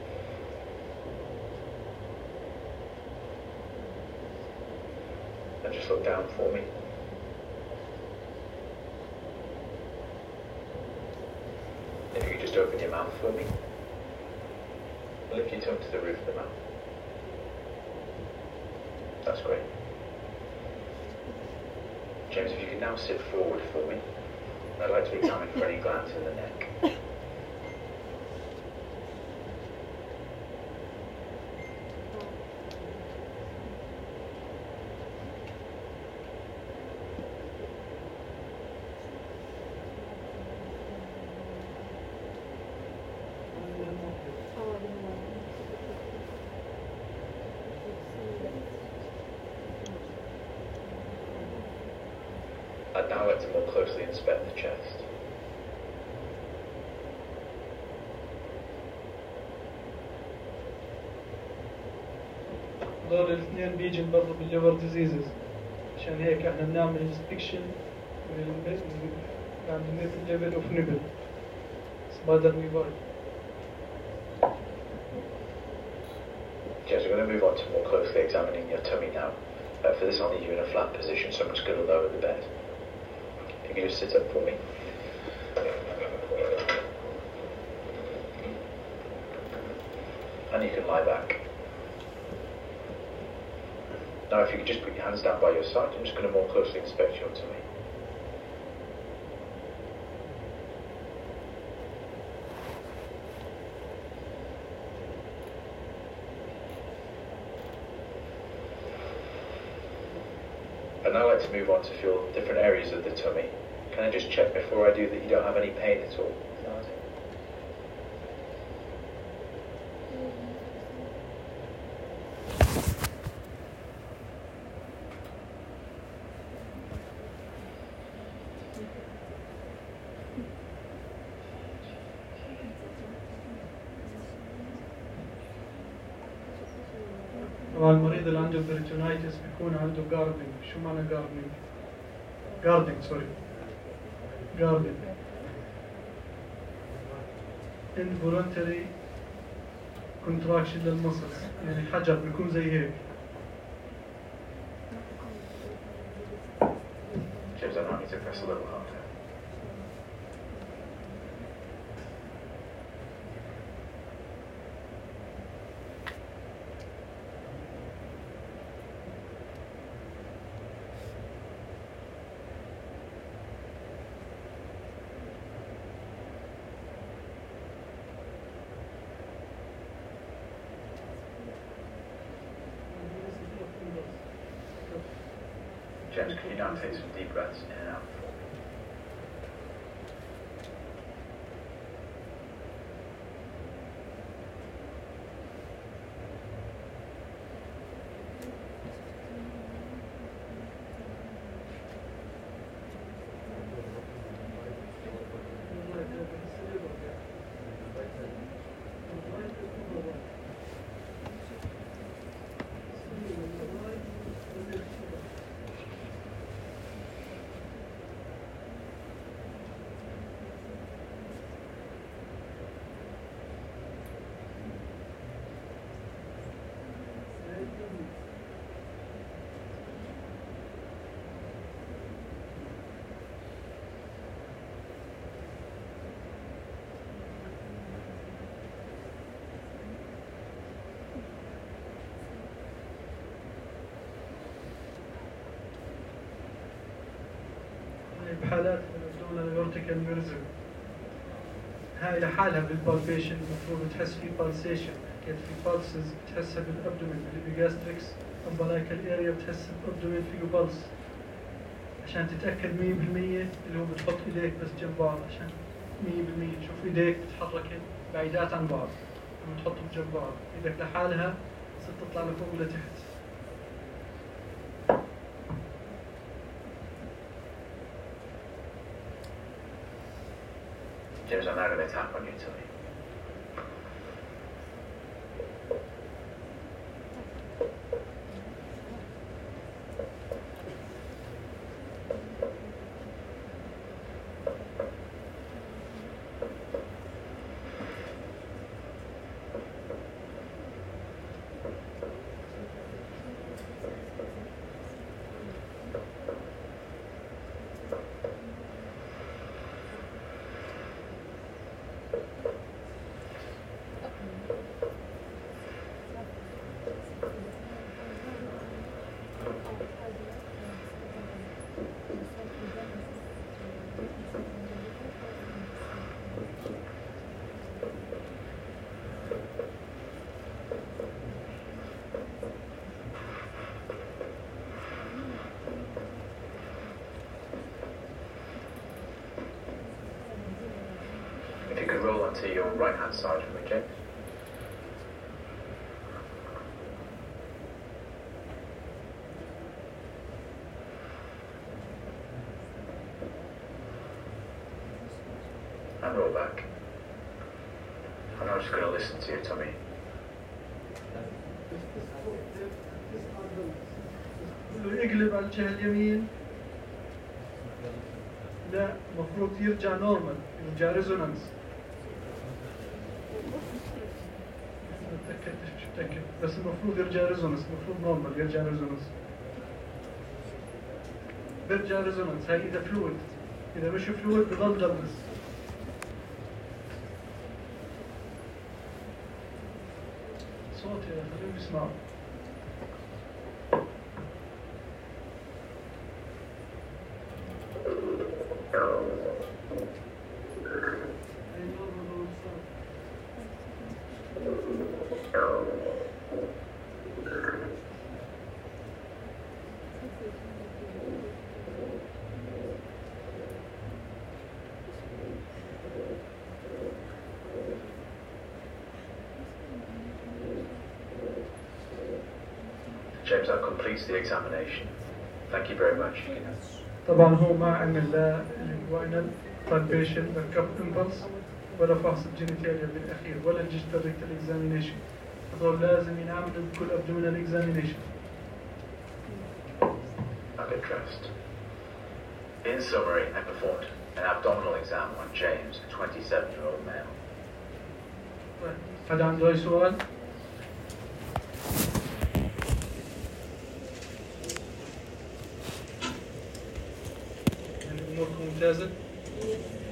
And just look down for me. If you could just open your mouth for me. Lift your tongue to the roof of the mouth. That's great. James, if you could now sit forward for me. I'd like to examine for any glands in the neck. I'd now like to more closely inspect the chest. هذول الاثنين بيجن برضه بالليفر ديزيزز عشان هيك احنا بنعمل انسبكشن يعني مثل ليفل اوف نبل سبايدر نيفاي. James, we're going to move on to more closely examining your tummy now. Uh, for this, I'll need you in a flat position, so I'm just going to lower the bed. If you could just sit up for me. And you can lie back. Now, if you could just put your hands down by your side, I'm just going to more closely inspect your tummy. I'd now like to move on to feel different areas of the tummy. Can I just check before I do that you don't have any pain at all? طبعا المريض اللي عنده بريتونايتس بيكون عنده جاردنج. شو معنى جاردنج؟ جاردنج سوري جاردنج involuntary contraction للمصل، يعني حجر بيكون زي هيك. James, I need to press a little harder. James, can you now take some deep breaths in and out for me? بحالات الابدومينال اورتيكال نيرزم هاي لحالها بالبالبيشن المفروض تحس في بالسيشن، كيف في بالسز بتحسها بالابدومين بالبيجاستريكس امبلايكال اريا بتحس الابدومين فيه بالس عشان تتاكد مية بالمية اللي هو بتحط ايديك بس جنب بعض عشان مية بالمية تشوف ايديك تتحرك بعيدات عن بعض لما تحطهم جنب بعض، ايدك لحالها تصير تطلع لفوق ولتحت. James, I'm now going to tap on your tummy. your right hand side for me, okay? And roll back. And I'm just going to listen to your tummy. يقلب على الجهة اليمين. لا مفروض يرجع نورمال، يرجع ريزونانس. متأكد مش متأكد بس المفروض يرجع ريزونانس، المفروض نورمال يرجع ريزونانس. بيرجع ريزونانس، هاي إذا فلويد، إذا مش فلويد بضل دبس. صوت يا خليهم يسمعوا. James, that completes the examination. Thank you very much. طبعا هو ما عمل لا الانجوينال بالبيشن بالكب امبلس ولا فحص الجينيتاليا بالاخير ولا الديجيتال ريكتال اكزامينيشن. هذول لازم ينعملوا بكل ابدومينال اكزامينيشن. I'll get dressed. In summary, I performed an abdominal exam on James, a twenty-seven-year-old male. هذا عنده أي سؤال؟ أموركم ممتازة؟